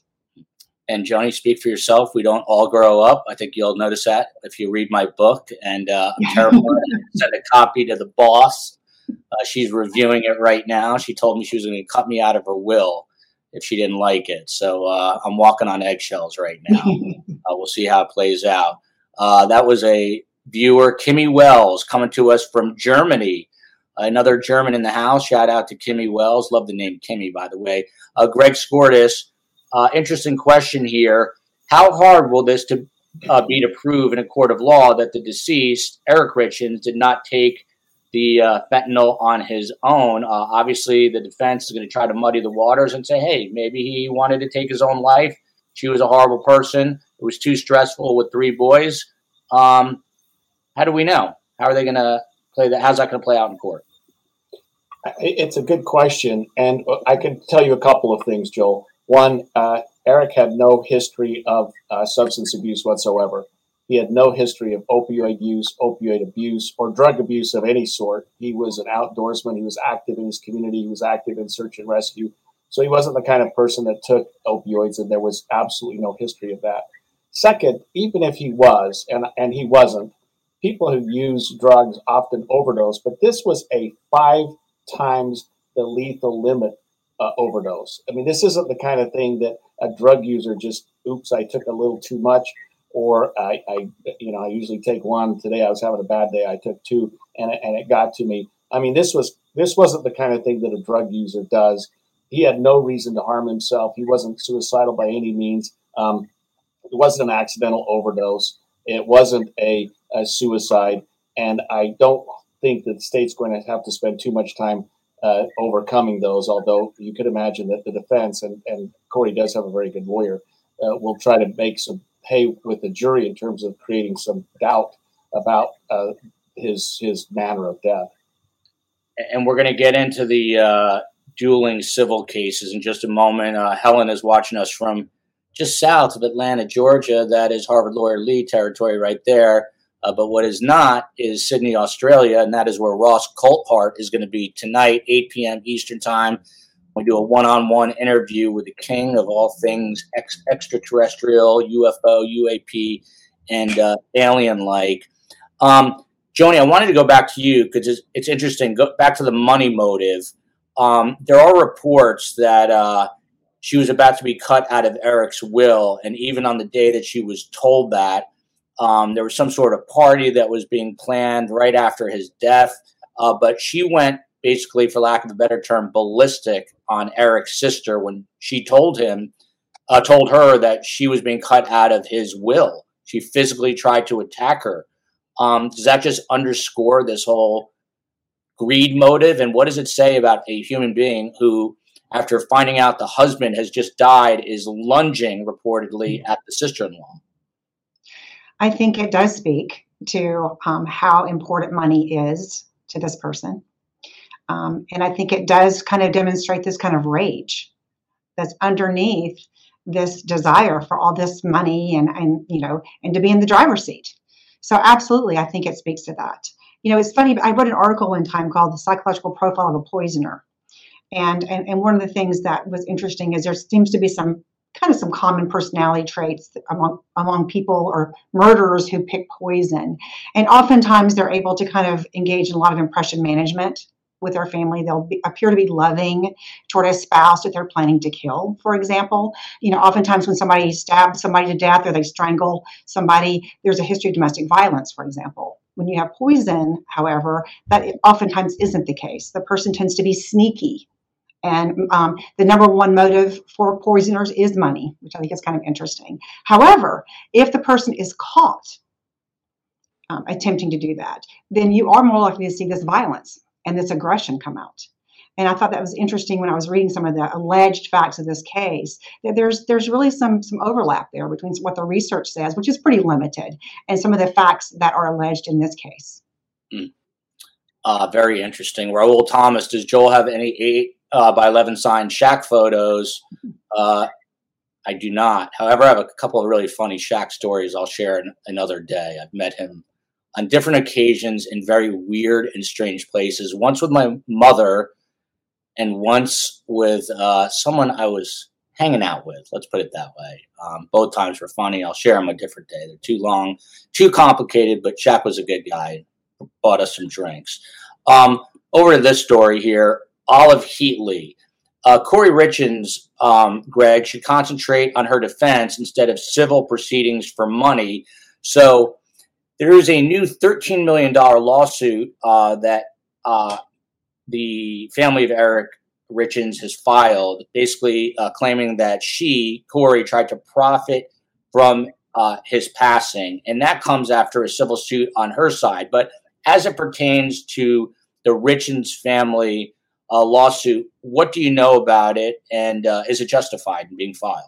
And Joni, speak for yourself. We don't all grow up. I think you'll notice that if you read my book. And uh, I'm terrible. I sent a copy to the boss. Uh, she's reviewing it right now. She told me she was going to cut me out of her will if she didn't like it. So uh, I'm walking on eggshells right now. uh, we'll see how it plays out. Uh, that was a viewer, Kimmy Wells, coming to us from Germany. Another German in the house. Shout out to Kimmy Wells. Love the name Kimmy, by the way. Uh, Greg Skortis, uh, interesting question here. How hard will this to, uh, be to prove in a court of law that the deceased, Eric Richins, did not take the uh, fentanyl on his own? Uh, obviously, the defense is going to try to muddy the waters and say, hey, maybe he wanted to take his own life. She was a horrible person. It was too stressful with three boys. Um, How do we know? How are they going to play that? How's that going to play out in court? It's a good question. And I can tell you a couple of things, Joel. One, uh, Eric had no history of uh, substance abuse whatsoever. He had no history of opioid use, opioid abuse, or drug abuse of any sort. He was an outdoorsman. He was active in his community. He was active in search and rescue. So he wasn't the kind of person that took opioids, and there was absolutely no history of that. Second, even if he was, and, and he wasn't, people who use drugs often overdose, but this was a five times the lethal limit uh, overdose. I mean, this isn't the kind of thing that a drug user just, oops, I took a little too much, or I, I you know, I usually take one. Today I was having a bad day, I took two, and it, and it got to me. I mean, this was this wasn't the kind of thing that a drug user does. He had no reason to harm himself. He wasn't suicidal by any means. Um, it wasn't an accidental overdose. It wasn't a, a suicide, and I don't think that the state's going to have to spend too much time uh, overcoming those, although you could imagine that the defense, and, and Corey does have a very good lawyer, uh, will try to make some hay with the jury in terms of creating some doubt about uh, his his manner of death. And we're going to get into the uh, dueling civil cases in just a moment. Uh, Helen is watching us from just south of Atlanta, Georgia. That is Harvard lawyer Lee territory right there. Uh, but what is not is Sydney, Australia, and that is where Ross Coulthart is going to be tonight, eight p.m. Eastern time. We do a one-on-one interview with the king of all things ex- extraterrestrial, U F O, U A P, and uh, alien-like. Um, Joni, I wanted to go back to you because it's, it's interesting. Go back to the money motive. Um, there are reports that uh, she was about to be cut out of Eric's will, and even on the day that she was told that, Um, there was some sort of party that was being planned right after his death, uh, but she went basically, for lack of a better term, ballistic on Eric's sister when she told him, uh, told her that she was being cut out of his will. She physically tried to attack her. Um, does that just underscore this whole greed motive? And what does it say about a human being who, after finding out the husband has just died, is lunging reportedly at the sister-in-law? I think it does speak to um, how important money is to this person. Um, and I think it does kind of demonstrate this kind of rage that's underneath this desire for all this money and, and, you know, and to be in the driver's seat. So absolutely, I think it speaks to that. You know, it's funny, I wrote an article in Time called The Psychological Profile of a Poisoner. And, and, and one of the things that was interesting is there seems to be some kind of some common personality traits among among people or murderers who pick poison. And oftentimes they're able to kind of engage in a lot of impression management with their family. They'll be, appear to be loving toward a spouse that they're planning to kill, for example. You know, oftentimes when somebody stabs somebody to death or they strangle somebody, there's a history of domestic violence, for example. When you have poison, however, that it oftentimes isn't the case. The person tends to be sneaky. And um, the number one motive for poisoners is money, which I think is kind of interesting. However, if the person is caught um, attempting to do that, then you are more likely to see this violence and this aggression come out. And I thought that was interesting when I was reading some of the alleged facts of this case, that there's there's really some some overlap there between what the research says, which is pretty limited, and some of the facts that are alleged in this case. Mm. Uh, very interesting. Raul Thomas, does Joel have any eight uh, by eleven signed Shaq photos? Uh, I do not. However, I have a couple of really funny Shaq stories I'll share in another day. I've met him on different occasions in very weird and strange places. Once with my mother, and once with uh, someone I was hanging out with. Let's put it that way. Um, both times were funny. I'll share them a different day. They're too long, too complicated, but Shaq was a good guy. Bought us some drinks. Um, over to this story here, Olive Heatley. Uh, Corey Richins, um, Greg, should concentrate on her defense instead of civil proceedings for money. So there is a new thirteen million dollars lawsuit uh, that uh, the family of Eric Richins has filed, basically uh, claiming that she, Corey, tried to profit from uh, his passing. And that comes after a civil suit on her side. But as it pertains to the Richins family uh, lawsuit, what do you know about it? And uh, is it justified in being filed?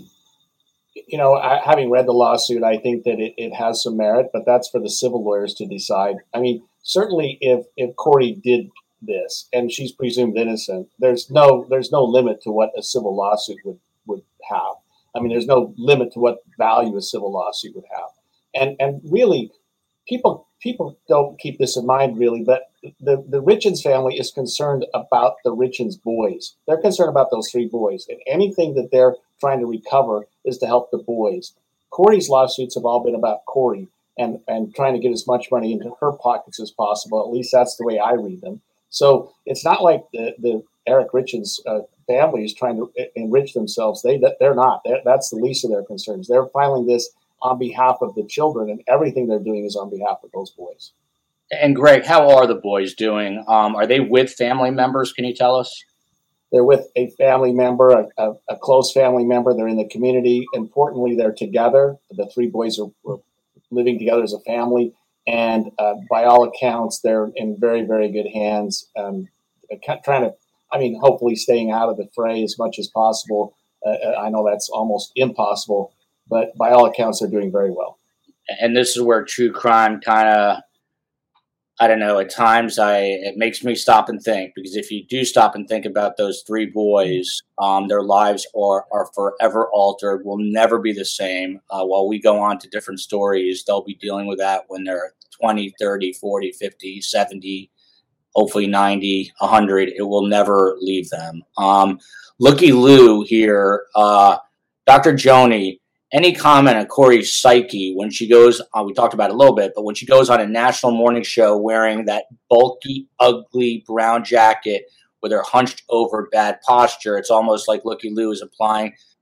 You know, I, having read the lawsuit, I think that it, it has some merit, but that's for the civil lawyers to decide. I mean, certainly if, if Corey did this and she's presumed innocent, there's no there's no limit to what a civil lawsuit would, would have. I mean, there's no limit to what value a civil lawsuit would have. And and really, people people don't keep this in mind, really, but the, the Richins family is concerned about the Richins boys. They're concerned about those three boys, and anything that they're trying to recover is to help the boys. Corey's lawsuits have all been about Corey and, and trying to get as much money into her pockets as possible. At least that's the way I read them. So it's not like the, the Eric Richins uh, family is trying to enrich themselves. They, they're not. They're, that's the least of their concerns. They're filing this on behalf of the children, and everything they're doing is on behalf of those boys. And Greg, how are the boys doing? Um, are they with family members? Can you tell us? They're with a family member, a, a, a close family member. They're in the community. Importantly, they're together. The three boys are, are living together as a family. And uh, by all accounts, they're in very, very good hands. Um, trying to, I mean, hopefully staying out of the fray as much as possible. Uh, I know that's almost impossible, but by all accounts, they're doing very well. And this is where true crime kind of, I don't know, at times I it makes me stop and think, because if you do stop and think about those three boys, um, their lives are, are forever altered, will never be the same. Uh, while we go on to different stories, they'll be dealing with that when they're twenty, thirty, forty, fifty, seventy, hopefully ninety, one hundred. It will never leave them. Um, Looky Lou here, uh, Doctor Joni, any comment on Corey's psyche when she goes, uh, we talked about it a little bit, but when she goes on a national morning show wearing that bulky, ugly brown jacket with her hunched over bad posture, it's almost like Looky Lou is implying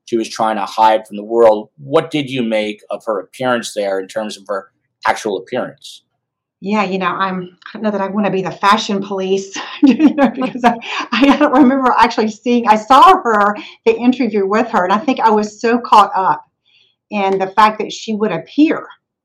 she was trying to hide from the world. What did you make of her appearance there in terms of her actual appearance? Yeah, you know, I'm, I don't know that I want to be the fashion police because I, I don't remember actually seeing, I saw her, the interview with her, and I think I was so caught up in the fact that she would appear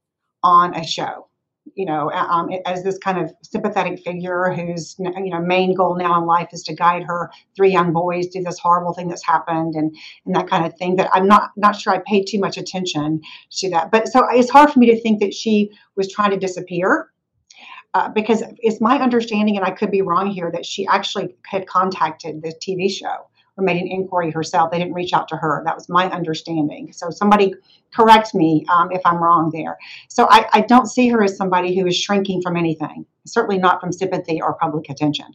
on a show, you know, um, as this kind of sympathetic figure whose, you know, main goal now in life is to guide her three young boys through this horrible thing that's happened and, and that kind of thing. That I'm not, not sure I paid too much attention to that. But so it's hard for me to think that she was trying to disappear. Uh, because it's my understanding, and I could be wrong here, that she actually had contacted the T V show or made an inquiry herself. They didn't reach out to her. That was my understanding. So somebody correct me um, if I'm wrong there. So I, I don't see her as somebody who is shrinking from anything, certainly not from sympathy or public attention.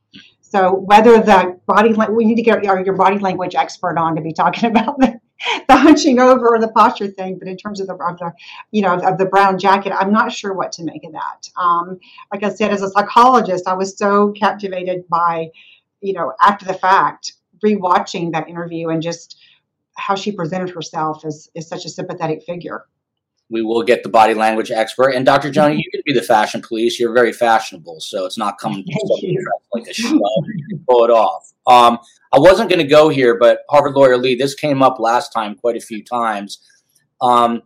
So whether the body, we need to get your, your body language expert on to be talking about the, the hunching over or the posture thing. But in terms of the, of the, you know, of the brown jacket, I'm not sure what to make of that. Um, like I said, as a psychologist, I was so captivated by, you know, after the fact, rewatching that interview and just how she presented herself as, as such a sympathetic figure. We will get the body language expert. And Doctor Johnny, you could be the fashion police. You're very fashionable, so it's not coming like a show. You can pull it off. Um, I wasn't going to go here, but Harvard lawyer Lee, this came up last time quite a few times. Um,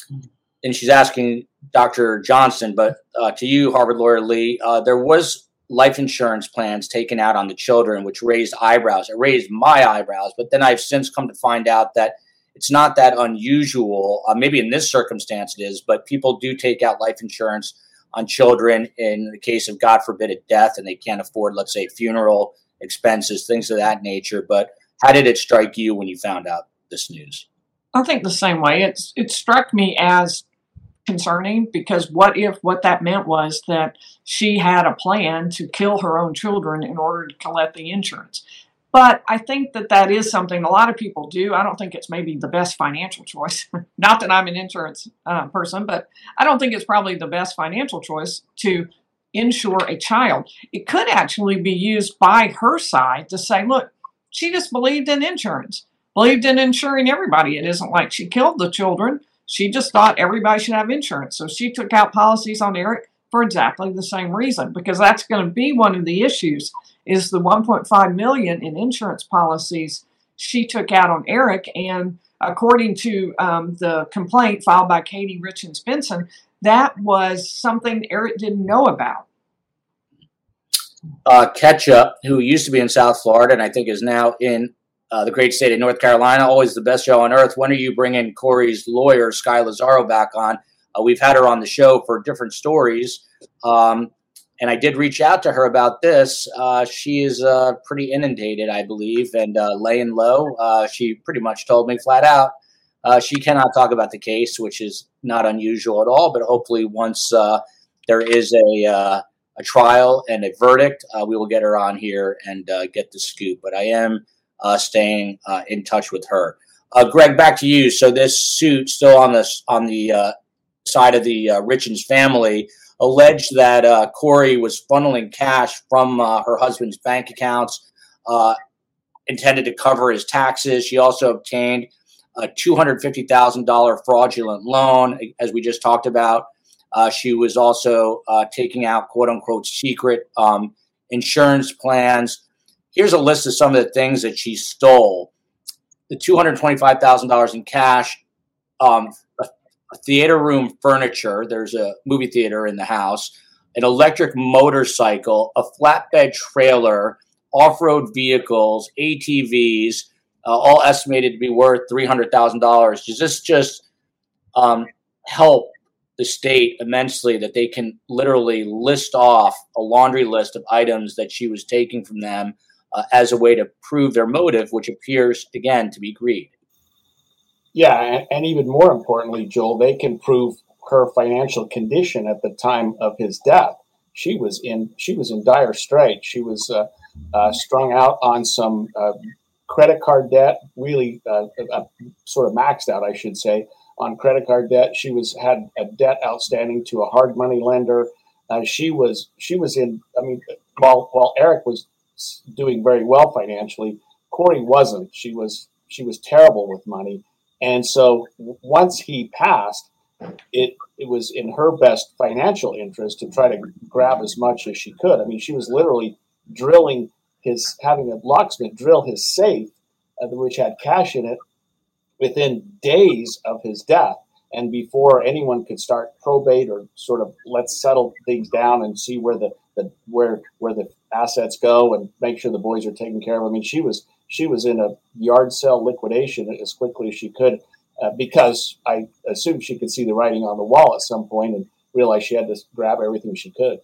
and she's asking Doctor Johnson, but uh, to you, Harvard lawyer Lee, uh, there was life insurance plans taken out on the children, which raised eyebrows. It raised my eyebrows, but then I've since come to find out that it's not that unusual. Uh, maybe in this circumstance it is, but people do take out life insurance on children in the case of, God forbid, a death, and they can't afford, let's say, funeral expenses, things of that nature. But how did it strike you when you found out this news? I think the same way. It's it struck me as concerning because what if what that meant was that she had a plan to kill her own children in order to collect the insurance? But I think that that is something a lot of people do. I don't think it's maybe the best financial choice. Not that I'm an insurance uh, person, but I don't think it's probably the best financial choice to insure a child. It could actually be used by her side to say, look, she just believed in insurance, believed in insuring everybody. It isn't like she killed the children. She just thought everybody should have insurance. So she took out policies on Eric for exactly the same reason, because that's going to be one of the issues is the one point five million dollars in insurance policies she took out on Eric. And according to um, the complaint filed by Katie Richens Benson, that was something Eric didn't know about. Uh, Ketchup, who used to be in South Florida and I think is now in uh, the great state of North Carolina, always the best show on earth. When are you bringing Corey's lawyer, Sky Lazaro, back on? Uh, we've had her on the show for different stories. Um, And I did reach out to her about this. Uh, she is uh, pretty inundated, I believe, and uh, laying low. Uh, she pretty much told me flat out uh, she cannot talk about the case, which is not unusual at all. But hopefully once uh, there is a uh, a trial and a verdict, uh, we will get her on here and uh, get the scoop. But I am uh, staying uh, in touch with her. Uh, Greg, back to you. So this suit still on the, on the uh, side of the uh, Richens family alleged that uh, Corey was funneling cash from uh, her husband's bank accounts, uh, intended to cover his taxes. She also obtained a two hundred fifty thousand dollars fraudulent loan, as we just talked about. Uh, she was also uh, taking out, quote-unquote, secret um, insurance plans. Here's a list of some of the things that she stole. The two hundred twenty-five thousand dollars in cash, um, theater room furniture. There's a movie theater in the house, an electric motorcycle, a flatbed trailer, off-road vehicles, A T Vs, uh, all estimated to be worth three hundred thousand dollars. Does this just um, help the state immensely that they can literally list off a laundry list of items that she was taking from them uh, as a way to prove their motive, which appears, again, to be greed? Yeah, and, and even more importantly, Joel, they can prove her financial condition at the time of his death. She was in she was in dire straits. She was uh, uh, strung out on some uh, credit card debt, really uh, uh, sort of maxed out, I should say, on credit card debt. She was had a debt outstanding to a hard money lender. Uh, she was she was in. I mean, while while Eric was doing very well financially, Corey wasn't. She was she was terrible with money. And so once he passed, it it was in her best financial interest to try to grab as much as she could. I mean, she was literally drilling his, having a locksmith drill his safe, uh, which had cash in it, within days of his death. And before anyone could start probate or sort of let's settle things down and see where the, the where where the assets go and make sure the boys are taken care of. I mean, she was she was in a yard sale liquidation as quickly as she could, uh, because I assumed she could see the writing on the wall at some point and realized she had to grab everything she could.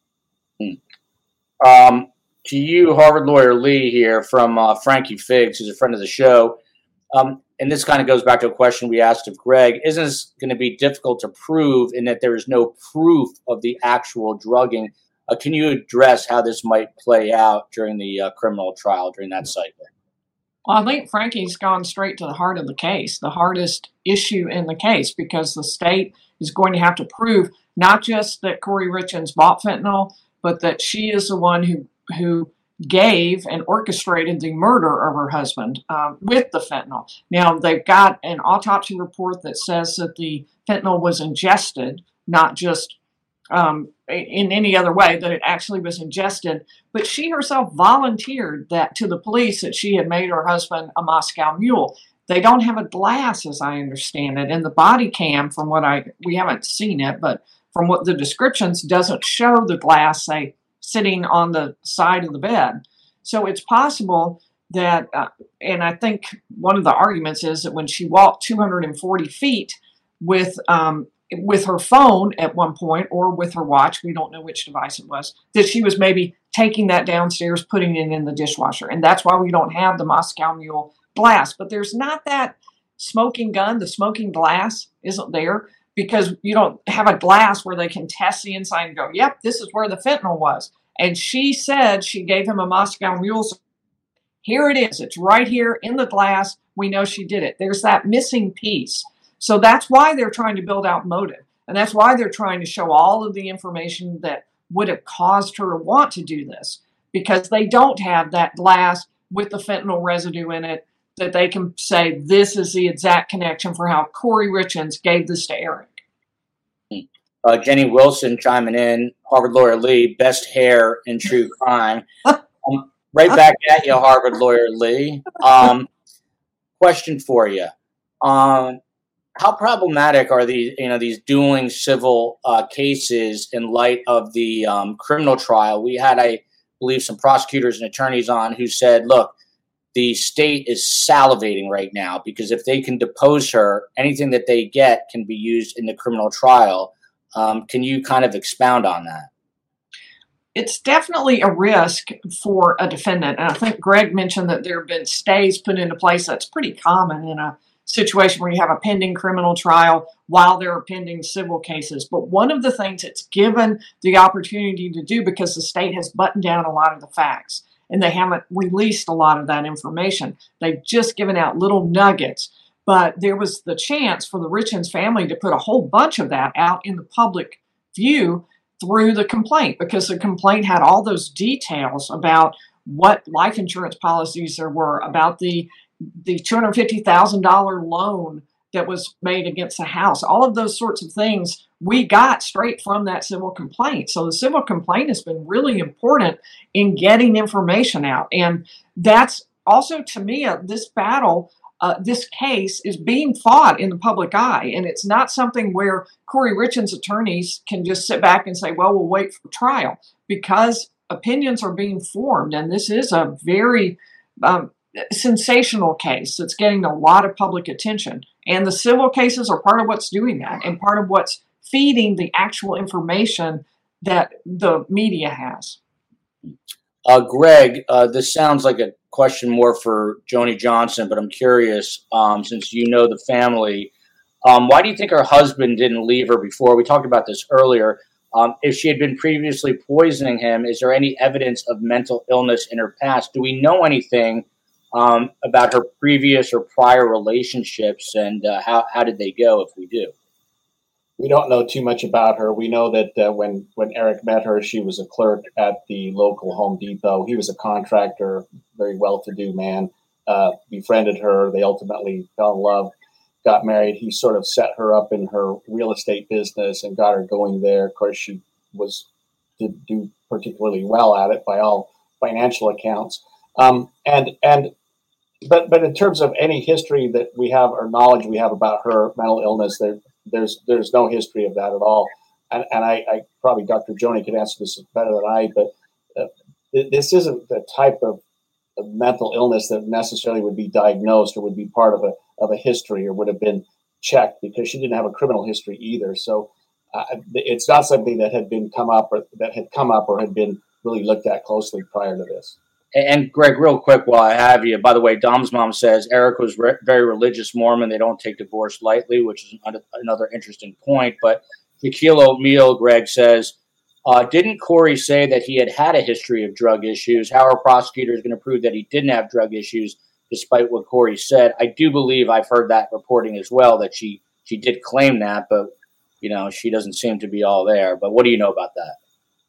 Hmm. Um, to you, Harvard lawyer Lee here from uh, Frankie Figs, who's a friend of the show. Um, and this kind of goes back to a question we asked of Greg. Isn't this going to be difficult to prove in that there is no proof of the actual drugging? Uh, can you address how this might play out during the uh, criminal trial, during that cycle? Well, I think Frankie's gone straight to the heart of the case, the hardest issue in the case, because the state is going to have to prove not just that Kouri Richins bought fentanyl, but that she is the one who who gave and orchestrated the murder of her husband uh, with the fentanyl. Now, they've got an autopsy report that says that the fentanyl was ingested, not just um, in any other way, that it actually was ingested. But she herself volunteered that to the police that she had made her husband a Moscow Mule. They don't have a glass, as I understand it, and the body cam, from what I, we haven't seen it, but from what the descriptions, doesn't show the glass, say, sitting on the side of the bed. So it's possible that, uh, and I think one of the arguments is that when she walked two hundred forty feet with um, with her phone at one point, or with her watch, we don't know which device it was, that she was maybe taking that downstairs, putting it in the dishwasher. And that's why we don't have the Moscow Mule glass. But there's not that smoking gun, the smoking glass isn't there, because you don't have a glass where they can test the inside and go, yep, this is where the fentanyl was. And she said she gave him a Moscow Mule. So here it is. It's right here in the glass. We know she did it. There's that missing piece. So that's why they're trying to build out motive. And that's why they're trying to show all of the information that would have caused her to want to do this, because they don't have that glass with the fentanyl residue in it that they can say this is the exact connection for how Kouri Richins gave this to Eric. Uh, Jenny Wilson chiming in, Harvard lawyer Lee, best hair in true crime. Um, right back at you, Harvard lawyer Lee. Um, question for you. Um, how problematic are these, you know, these dueling civil uh, cases in light of the um, criminal trial? We had, I believe, some prosecutors and attorneys on who said, look, the state is salivating right now because if they can depose her, anything that they get can be used in the criminal trial. Um, can you kind of expound on that? It's definitely a risk for a defendant. And I think Greg mentioned that there have been stays put into place. That's pretty common in a situation where you have a pending criminal trial while there are pending civil cases. But one of the things it's given the opportunity to do, because the state has buttoned down a lot of the facts and they haven't released a lot of that information. They've just given out little nuggets. But there was the chance for the Richins family to put a whole bunch of that out in the public view through the complaint, because the complaint had all those details about what life insurance policies there were, about the the two hundred fifty thousand dollars loan that was made against the house. All of those sorts of things we got straight from that civil complaint. So the civil complaint has been really important in getting information out. And that's also, to me, uh, this battle, uh, this case is being fought in the public eye. And it's not something where Kouri Richins' attorneys can just sit back and say, well, we'll wait for trial, because opinions are being formed. And this is a very um, sensational case that's getting a lot of public attention. And the civil cases are part of what's doing that, and part of what's feeding the actual information that the media has. Uh, Greg, uh, this sounds like a question more for Joni Johnson, but I'm curious, um, since you know the family, um, why do you think her husband didn't leave her before? We talked about this earlier. Um, if she had been previously poisoning him, is there any evidence of mental illness in her past? Do we know anything um, about her previous or prior relationships, and uh, how, how did they go, if we do? We don't know too much about her. We know that uh, when, when Eric met her, she was a clerk at the local Home Depot. He was a contractor, very well-to-do man. uh, befriended her. They ultimately fell in love, got married. He sort of set her up in her real estate business and got her going there. Of course, she was did do particularly well at it by all financial accounts. Um, and and but but in terms of any history that we have or knowledge we have about her mental illness, there there's there's no history of that at all. And, and I, I probably Doctor Joni could answer this better than I, but uh, th- this isn't the type of, of mental illness that necessarily would be diagnosed or would be part of a of a history or would have been checked, because she didn't have a criminal history either. So uh, it's not something that had been come up or that had come up or had been really looked at closely prior to this. And Greg, real quick while I have you, by the way, Dom's mom says Eric was re- very religious Mormon. They don't take divorce lightly, which is another interesting point. But Shaquille O'Neal, Greg says, uh, didn't Corey say that he had had a history of drug issues? How are prosecutors going to prove that he didn't have drug issues, despite what Corey said? I do believe I've heard that reporting as well, that she, she did claim that, but, you know, she doesn't seem to be all there. But what do you know about that?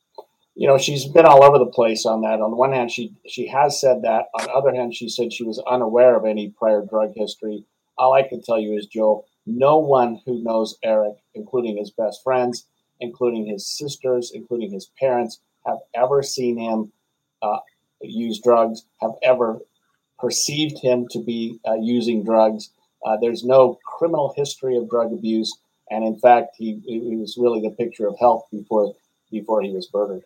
You know, she's been all over the place on that. On the one hand, she she has said that. On the other hand, she said she was unaware of any prior drug history. All I can tell you is, Joel, no one who knows Eric, including his best friends, including his sisters, including his parents, have ever seen him uh, use drugs, have ever perceived him to be uh, using drugs. Uh, there's no criminal history of drug abuse. And in fact, he, he was really the picture of health before before he was murdered.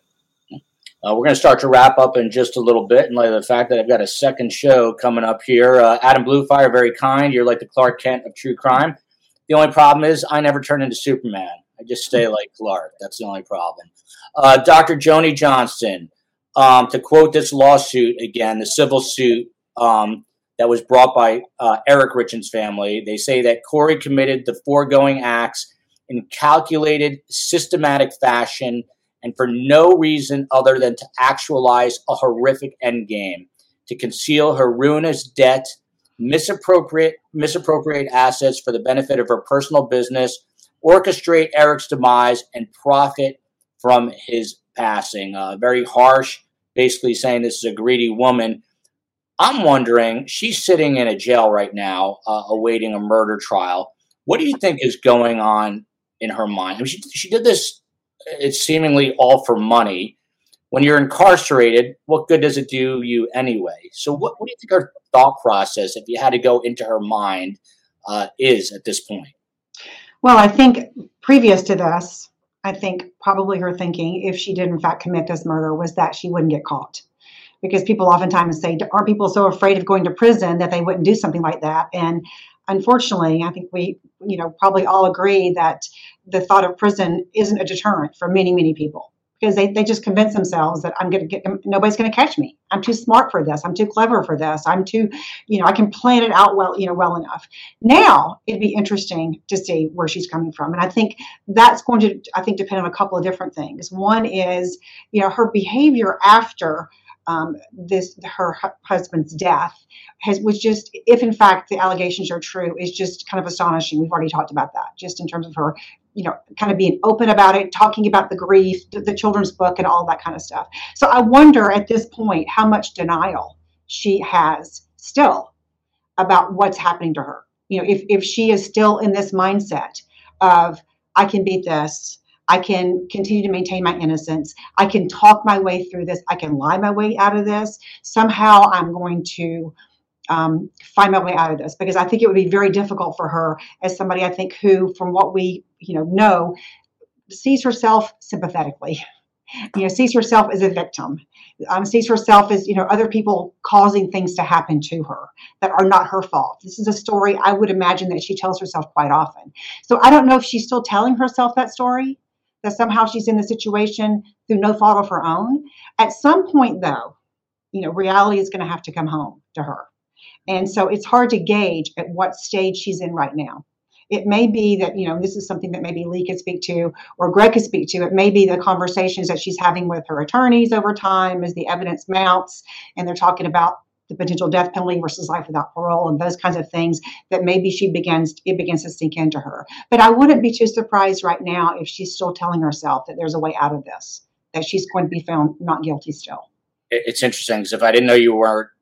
Uh, we're going to start to wrap up in just a little bit in light of the fact that I've got a second show coming up here. Uh, Adam Bluefire, very kind. You're like the Clark Kent of true crime. The only problem is I never turn into Superman. I just stay like Clark. That's the only problem. Uh, Doctor Joni Johnston, um, to quote this lawsuit again, the civil suit um, that was brought by uh, Eric Richins' family, they say that Corey committed the foregoing acts in calculated, systematic fashion and for no reason other than to actualize a horrific endgame, to conceal her ruinous debt, misappropriate misappropriate assets for the benefit of her personal business, orchestrate Eric's demise, and profit from his passing. Uh, very harsh, basically saying this is a greedy woman. I'm wondering, she's sitting in a jail right now, uh, awaiting a murder trial. What do you think is going on in her mind? I mean, she, she did this, it's seemingly all for money. When you're incarcerated, what good does it do you anyway? So what, what do you think her thought process, if you had to go into her mind, uh, is at this point? Well, I think previous to this, I think probably her thinking, if she did in fact commit this murder, was that she wouldn't get caught. Because people oftentimes say, aren't people so afraid of going to prison that they wouldn't do something like that? And unfortunately, I think we, you know, probably all agree that the thought of prison isn't a deterrent for many, many people, because they, they just convince themselves that I'm going to get, nobody's going to catch me. I'm too smart for this. I'm too clever for this. I'm too, you know, I can plan it out well, you know, well enough. Now it'd be interesting to see where she's coming from. And I think that's going to, I think, depend on a couple of different things. One is, you know, her behavior after um, this, her hu- husband's death has, was just, if in fact the allegations are true, is just kind of astonishing. We've already talked about that, just in terms of her, you know, kind of being open about it, talking about the grief, the, the children's book, and all that kind of stuff. So I wonder at this point how much denial she has still about what's happening to her. You know, if, if she is still in this mindset of, I can beat this, I can continue to maintain my innocence, I can talk my way through this, I can lie my way out of this, somehow I'm going to Um, find my way out of this, because I think it would be very difficult for her as somebody, I think, who, from what we, you know, know, sees herself sympathetically, you know, sees herself as a victim, um, sees herself as, you know, other people causing things to happen to her that are not her fault. This is a story I would imagine that she tells herself quite often. So I don't know if she's still telling herself that story, that somehow she's in the situation through no fault of her own. At some point, though, you know, reality is going to have to come home to her. And so it's hard to gauge at what stage she's in right now. It may be that, you know, this is something that maybe Lee could speak to or Greg could speak to. It may be the conversations that she's having with her attorneys over time as the evidence mounts and they're talking about the potential death penalty versus life without parole and those kinds of things, that maybe she begins, it begins to sink into her. But I wouldn't be too surprised right now if she's still telling herself that there's a way out of this, that she's going to be found not guilty still. It's interesting, because if I didn't know you were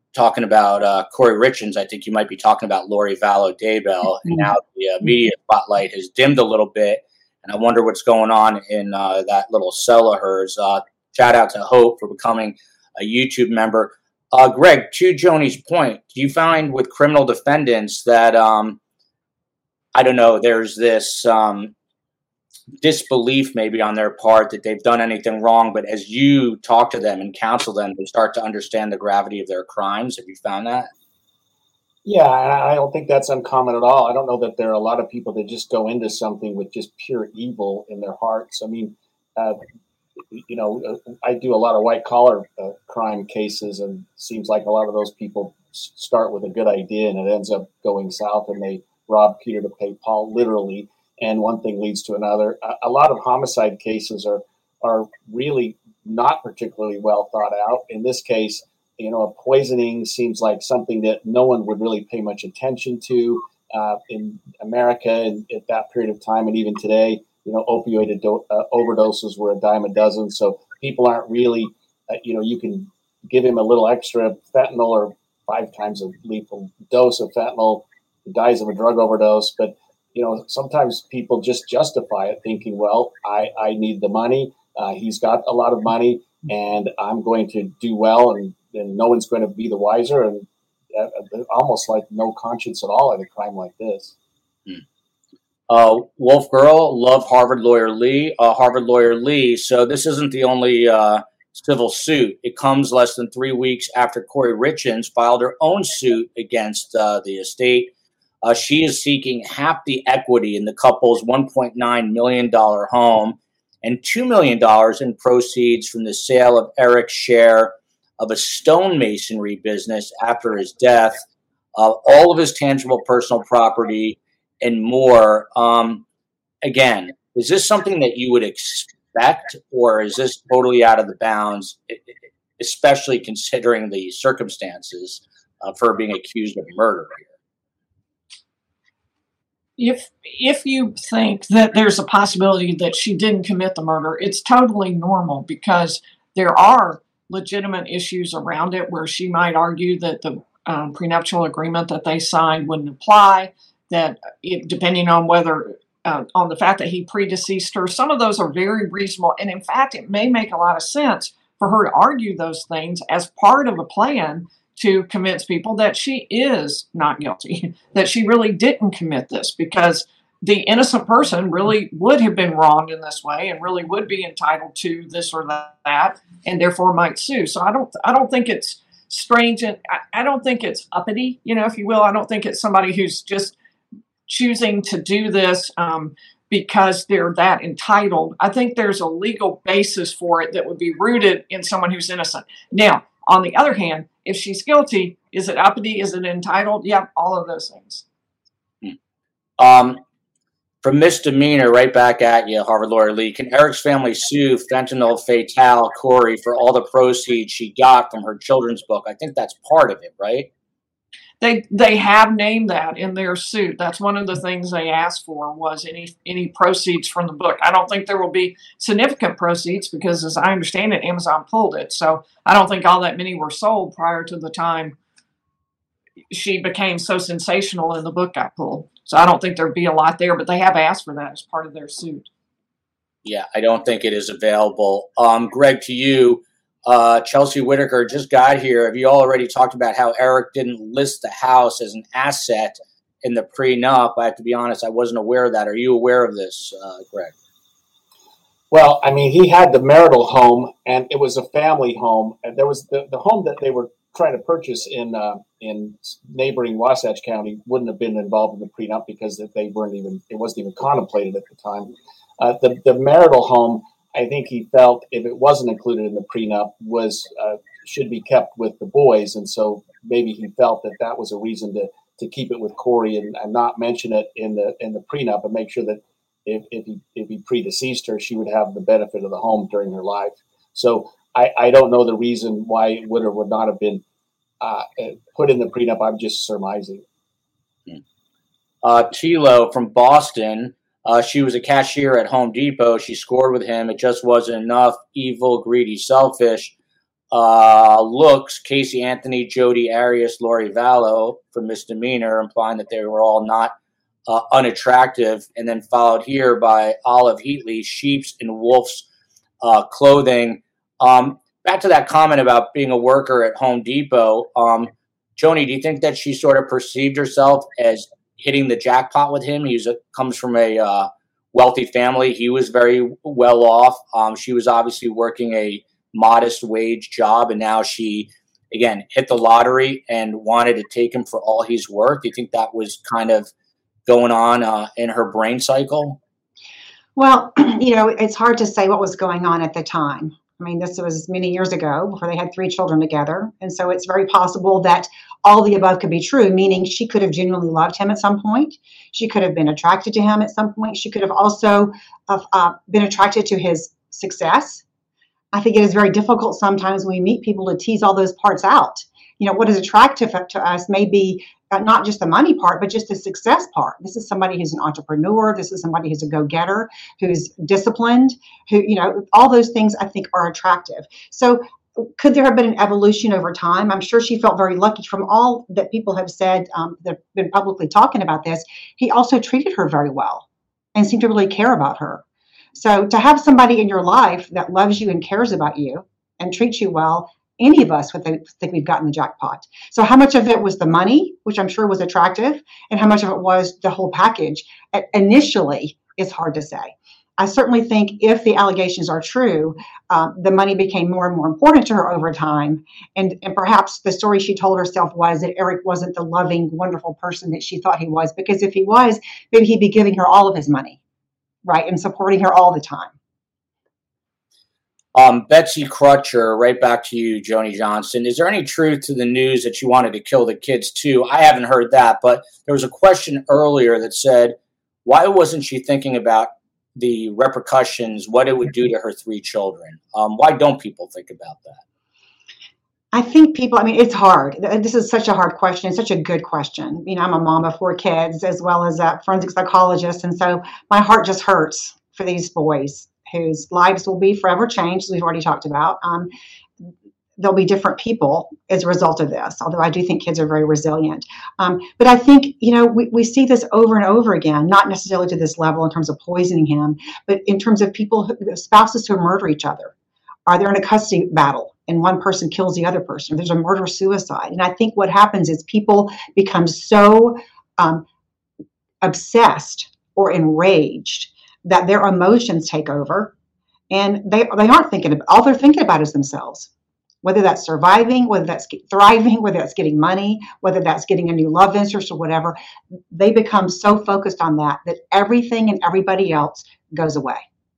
talking about uh, Corey Richins, I think you might be talking about Lori Vallow Daybell. And now the uh, media spotlight has dimmed a little bit, and I wonder what's going on in uh, that little cell of hers. Uh, shout out to Hope for becoming a YouTube member. Uh, Greg, to Joni's point, do you find with criminal defendants that, um, I don't know, there's this um, disbelief maybe on their part that they've done anything wrong, but as you talk to them and counsel them, they start to understand the gravity of their crimes? Have you found that? Yeah, I don't think that's uncommon at all. I don't know that there are a lot of people that just go into something with just pure evil in their hearts. I mean, uh, you know, I do a lot of white collar uh, crime cases, and it seems like a lot of those people start with a good idea and it ends up going south, and they rob Peter to pay Paul, literally, and one thing leads to another. A, a lot of homicide cases are are really not particularly well thought out. In this case, you know, a poisoning seems like something that no one would really pay much attention to uh, in America and at that period of time, and even today. You know, opioid ado- uh, overdoses were a dime a dozen, so people aren't really, uh, you know, you can give him a little extra fentanyl or five times a lethal dose of fentanyl, he dies of a drug overdose. But, you know, sometimes people just justify it thinking, well, I, I need the money, uh, he's got a lot of money, and I'm going to do well, and, and no one's going to be the wiser, and uh, almost like no conscience at all in a crime like this. Hmm. Uh, Wolf Girl, love Harvard Lawyer Lee. Uh, Harvard Lawyer Lee. So this isn't the only uh, civil suit. It comes less than three weeks after Corey Richins filed her own suit against uh, the estate. Uh, she is seeking half the equity in the couple's one point nine million dollars home and two million dollars in proceeds from the sale of Eric's share of a stonemasonry business after his death, uh, all of his tangible personal property, and more. Um, again, is this something that you would expect, or is this totally out of the bounds, especially considering the circumstances uh, for being accused of murder here? If if you think that there's a possibility that she didn't commit the murder, it's totally normal, because there are legitimate issues around it where she might argue that the um, prenuptial agreement that they signed wouldn't apply, that it, depending on whether, uh, on the fact that he predeceased her, some of those are very reasonable. And in fact, it may make a lot of sense for her to argue those things as part of a plan to convince people that she is not guilty, that she really didn't commit this, because the innocent person really would have been wronged in this way and really would be entitled to this or that, and therefore might sue. So I don't, I don't think it's strange, and I, I don't think it's uppity, you know, if you will. I don't think it's somebody who's just choosing to do this um, because they're that entitled. I think there's a legal basis for it that would be rooted in someone who's innocent. Now, on the other hand, if she's guilty, is it uppity? Is it entitled? Yeah, all of those things. Um, from misdemeanor, right back at you, Harvard Lawyer Lee. Can Eric's family sue Fentanyl Fatale Corey for all the proceeds she got from her children's book? I think that's part of it, right? They they have named that in their suit. That's one of the things they asked for, was any any proceeds from the book. I don't think there will be significant proceeds because, as I understand it, Amazon pulled it. So I don't think all that many were sold prior to the time she became so sensational and the book got pulled. So I don't think there'd be a lot there, but they have asked for that as part of their suit. Yeah, I don't think it is available. Um, Greg, to you. Uh, Chelsea Whitaker just got here. Have you already talked about how Eric didn't list the house as an asset in the prenup? I have to be honest, I wasn't aware of that. Are you aware of this, uh, Greg? Well, I mean, he had the marital home, and it was a family home. And there was the, the home that they were trying to purchase in uh, in neighboring Wasatch County wouldn't have been involved in the prenup because they weren't even it wasn't even contemplated at the time. Uh, the the marital home, I think he felt if it wasn't included in the prenup was uh, should be kept with the boys. And so maybe he felt that that was a reason to, to keep it with Corey and, and not mention it in the, in the prenup, and make sure that if, if he, if he predeceased her, she would have the benefit of the home during her life. So I, I don't know the reason why it would or would not have been uh, put in the prenup. I'm just surmising. Uh, Tilo from Boston. Uh, she was a cashier at Home Depot. She scored with him. It just wasn't enough. Evil, greedy, selfish. uh, looks Casey Anthony, Jodi Arias, Lori Vallow for misdemeanor, implying that they were all not uh, unattractive, and then followed here by Olive Heatley, sheep's and wolf's uh, clothing. Um, back to that comment about being a worker at Home Depot. Um, Joni, do you think that she sort of perceived herself as hitting the jackpot with him? He was a, comes from a uh, wealthy family. He was very well off. Um, she was obviously working a modest wage job, and now she, again, hit the lottery and wanted to take him for all he's worth. Do you think that was kind of going on uh, in her brain cycle? Well, you know, it's hard to say what was going on at the time. I mean, this was many years ago before they had three children together. And so it's very possible that all the above could be true, meaning she could have genuinely loved him at some point. She could have been attracted to him at some point. She could have also uh, uh, been attracted to his success. I think it is very difficult sometimes when we meet people to tease all those parts out. You know, what is attractive to us may be uh, not just the money part, but just the success part. This is somebody who's an entrepreneur. This is somebody who's a go-getter, who's disciplined, who, you know, all those things I think are attractive. So could there have been an evolution over time? I'm sure she felt very lucky. From all that people have said um, that have been publicly talking about this, he also treated her very well and seemed to really care about her. So to have somebody in your life that loves you and cares about you and treats you well, any of us would think we've gotten the jackpot. So how much of it was the money, which I'm sure was attractive, and how much of it was the whole package? Initially, it's hard to say. I certainly think if the allegations are true, uh, the money became more and more important to her over time. And, and perhaps the story she told herself was that Eric wasn't the loving, wonderful person that she thought he was, because if he was, maybe he'd be giving her all of his money, right, and supporting her all the time. Um, Betsy Crutcher, right back to you, Joni Johnson. Is there any truth to the news that you wanted to kill the kids too? I haven't heard that, but there was a question earlier that said, why wasn't she thinking about the repercussions, what it would do to her three children? Um, why don't people think about that? I think people, I mean, it's hard. This is such a hard question. It's such a good question. You know, I'm a mom of four kids as well as a forensic psychologist. And so my heart just hurts for these boys whose lives will be forever changed, as we've already talked about. Um, there'll be different people as a result of this, although I do think kids are very resilient. Um, but I think, you know, we, we see this over and over again, not necessarily to this level in terms of poisoning him, but in terms of people, who, spouses who murder each other. Are they in a custody battle and one person kills the other person? Or there's a murder-suicide. And I think what happens is people become so um, obsessed or enraged that their emotions take over, and they they aren't thinking about, all they're thinking about is themselves. Whether that's surviving, whether that's thriving, whether that's getting money, whether that's getting a new love interest or whatever, they become so focused on that that everything and everybody else goes away.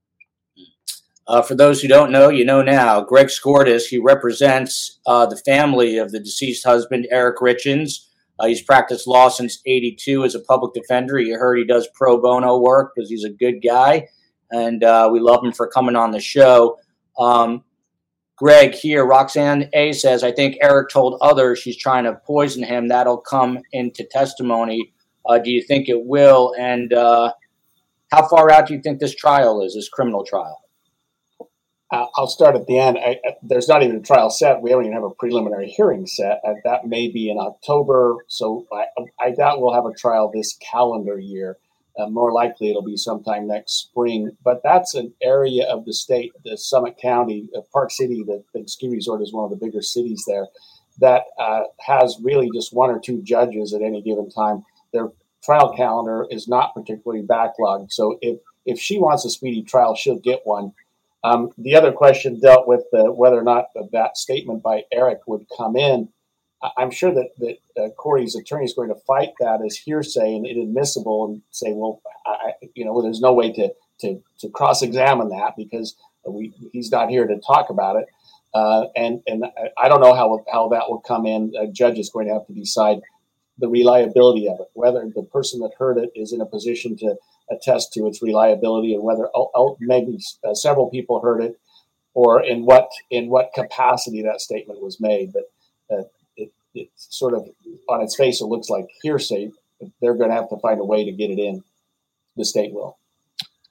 Uh, for those who don't know, you know now. Greg Skordas, he represents uh, the family of the deceased husband, Eric Richins. Uh, he's practiced law since eighty-two as a public defender. You heard he does pro bono work because he's a good guy, and uh, we love him for coming on the show. Um, Greg here, Roxanne A. says, I think Eric told others she's trying to poison him. That'll come into testimony. Uh, do you think it will? And uh, how far out do you think this trial is, this criminal trial? Uh, I'll start at the end. I, I, there's not even a trial set. We don't even have a preliminary hearing set. Uh, that may be in October. So I, I doubt we'll have a trial this calendar year. Uh, more likely it'll be sometime next spring. But that's an area of the state, the Summit County, uh, Park City, the big ski resort is one of the bigger cities there, that uh, has really just one or two judges at any given time. Their trial calendar is not particularly backlogged. So if, if she wants a speedy trial, she'll get one. Um, the other question dealt with uh, whether or not that statement by Eric would come in. I'm sure that, that uh, Corey's attorney is going to fight that as hearsay and inadmissible and say, well, I, you know, well, there's no way to, to, to cross-examine that because we, he's not here to talk about it. Uh, and and I don't know how, how that will come in. A judge is going to have to decide the reliability of it, whether the person that heard it is in a position to attest to its reliability and whether oh, oh, maybe uh, several people heard it or in what in what capacity that statement was made. But uh, it, it sort of on its face, it looks like hearsay. They're going to have to find a way to get it in. The state will.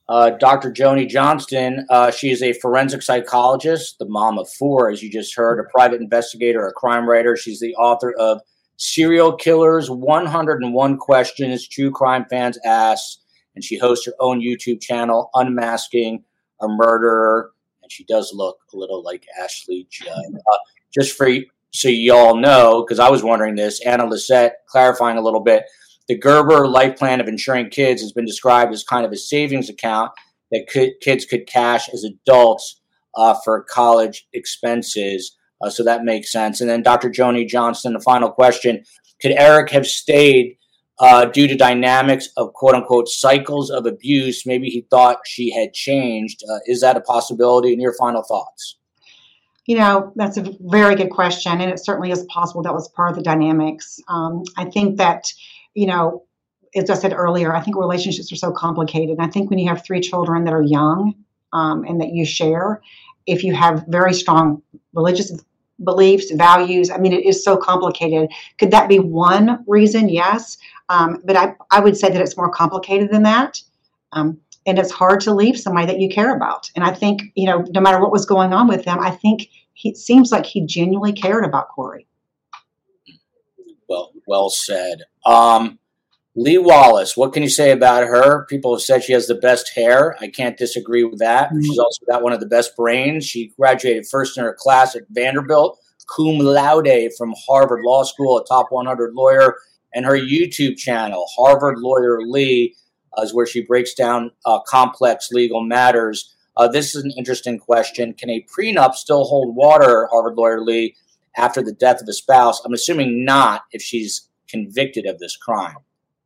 Uh, Doctor Joni Johnston, uh, she is a forensic psychologist, the mom of four, as you just heard, a private investigator, a crime writer. She's the author of Serial Killers, one hundred one Questions True Crime Fans Ask, and she hosts her own YouTube channel, Unmasking a Murderer, and she does look a little like Ashley Judd. Uh, just for so you all know, because I was wondering this, Anna Lisette clarifying a little bit, the Gerber Life Plan of Insuring Kids has been described as kind of a savings account that could, kids could cash as adults uh, for college expenses. Uh, so that makes sense. And then Doctor Joni Johnston, the final question, could Eric have stayed uh, due to dynamics of quote-unquote cycles of abuse? Maybe he thought she had changed. Uh, is that a possibility? And your final thoughts? You know, that's a very good question. And it certainly is possible that was part of the dynamics. Um, I think that, you know, as I said earlier, I think relationships are so complicated. And I think when you have three children that are young um, and that you share, if you have very strong religious beliefs, values, I mean, it is so complicated. Could that be one reason? Yes. Um, but I, I would say that it's more complicated than that. Um, and it's hard to leave somebody that you care about. And I think, you know, no matter what was going on with them, I think he, it seems like he genuinely cared about Corey. Well, well said. Um, Lee Wallace, what can you say about her? People have said she has the best hair. I can't disagree with that. Mm-hmm. She's also got one of the best brains. She graduated first in her class at Vanderbilt, cum laude from Harvard Law School, a top one hundred lawyer. And her YouTube channel, Harvard Lawyer Lee, uh, is where she breaks down uh, complex legal matters. Uh, this is an interesting question. Can a prenup still hold water, Harvard Lawyer Lee, after the death of a spouse? I'm assuming not if she's convicted of this crime.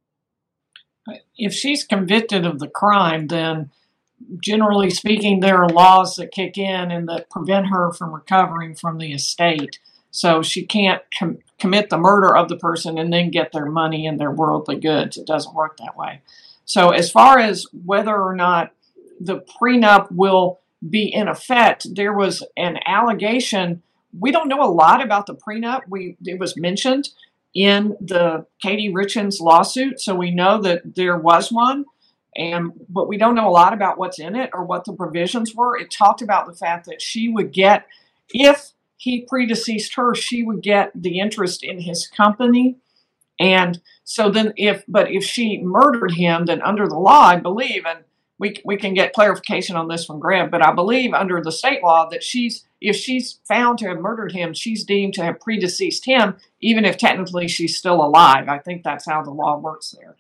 If she's convicted of the crime, then generally speaking, there are laws that kick in and that prevent her from recovering from the estate. So she can't com- commit the murder of the person and then get their money and their worldly goods. It doesn't work that way. So as far as whether or not the prenup will be in effect, there was an allegation. We don't know a lot about the prenup. We it was mentioned in the Katie Richens lawsuit, so we know that there was one, and but we don't know a lot about what's in it or what the provisions were. It talked about the fact that she would get, if he predeceased her, she would get the interest in his company. And so then if, but if she murdered him, then under the law, I believe, and we we can get clarification on this from Greg, but I believe under the state law that she's, if she's found to have murdered him, she's deemed to have predeceased him, even if technically she's still alive. I think that's how the law works there.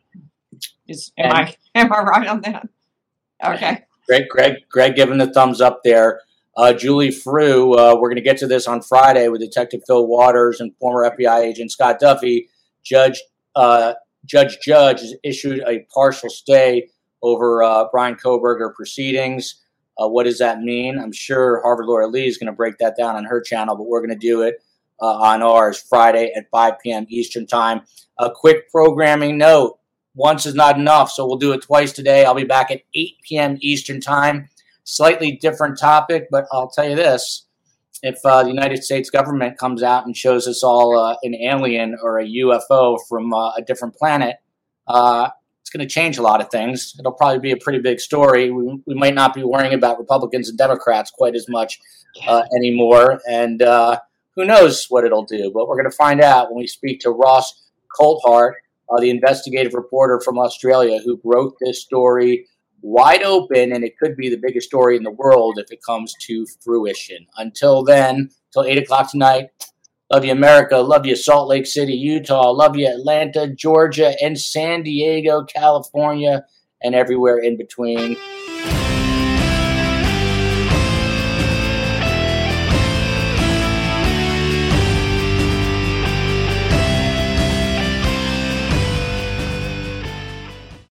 Is am I am I right on that? Okay. Greg, Greg, Greg, giving the thumbs up there. Uh, Julie Frew, uh, we're going to get to this on Friday with Detective Phil Waters and former F B I agent Scott Duffy. Judge uh, Judge Judge has issued a partial stay over uh, Bryan Kohberger proceedings. Uh, what does that mean? I'm sure Harvard Lawyer Lee is going to break that down on her channel, but we're going to do it uh, on ours Friday at five p.m. Eastern Time. A quick programming note. Once is not enough, so we'll do it twice today. I'll be back at eight p.m. Eastern Time. Slightly different topic, but I'll tell you this. If uh, the United States government comes out and shows us all uh, an alien or a U F O from uh, a different planet, uh, it's going to change a lot of things. It'll probably be a pretty big story. We, we might not be worrying about Republicans and Democrats quite as much uh, anymore. And uh, who knows what it'll do. But we're going to find out when we speak to Ross Coulthart, uh, the investigative reporter from Australia who broke this story wide open, and it could be the biggest story in the world if it comes to fruition. Until then, till eight o'clock tonight, love you, America. Love you, Salt Lake City, Utah. Love you, Atlanta, Georgia, and San Diego, California, and everywhere in between.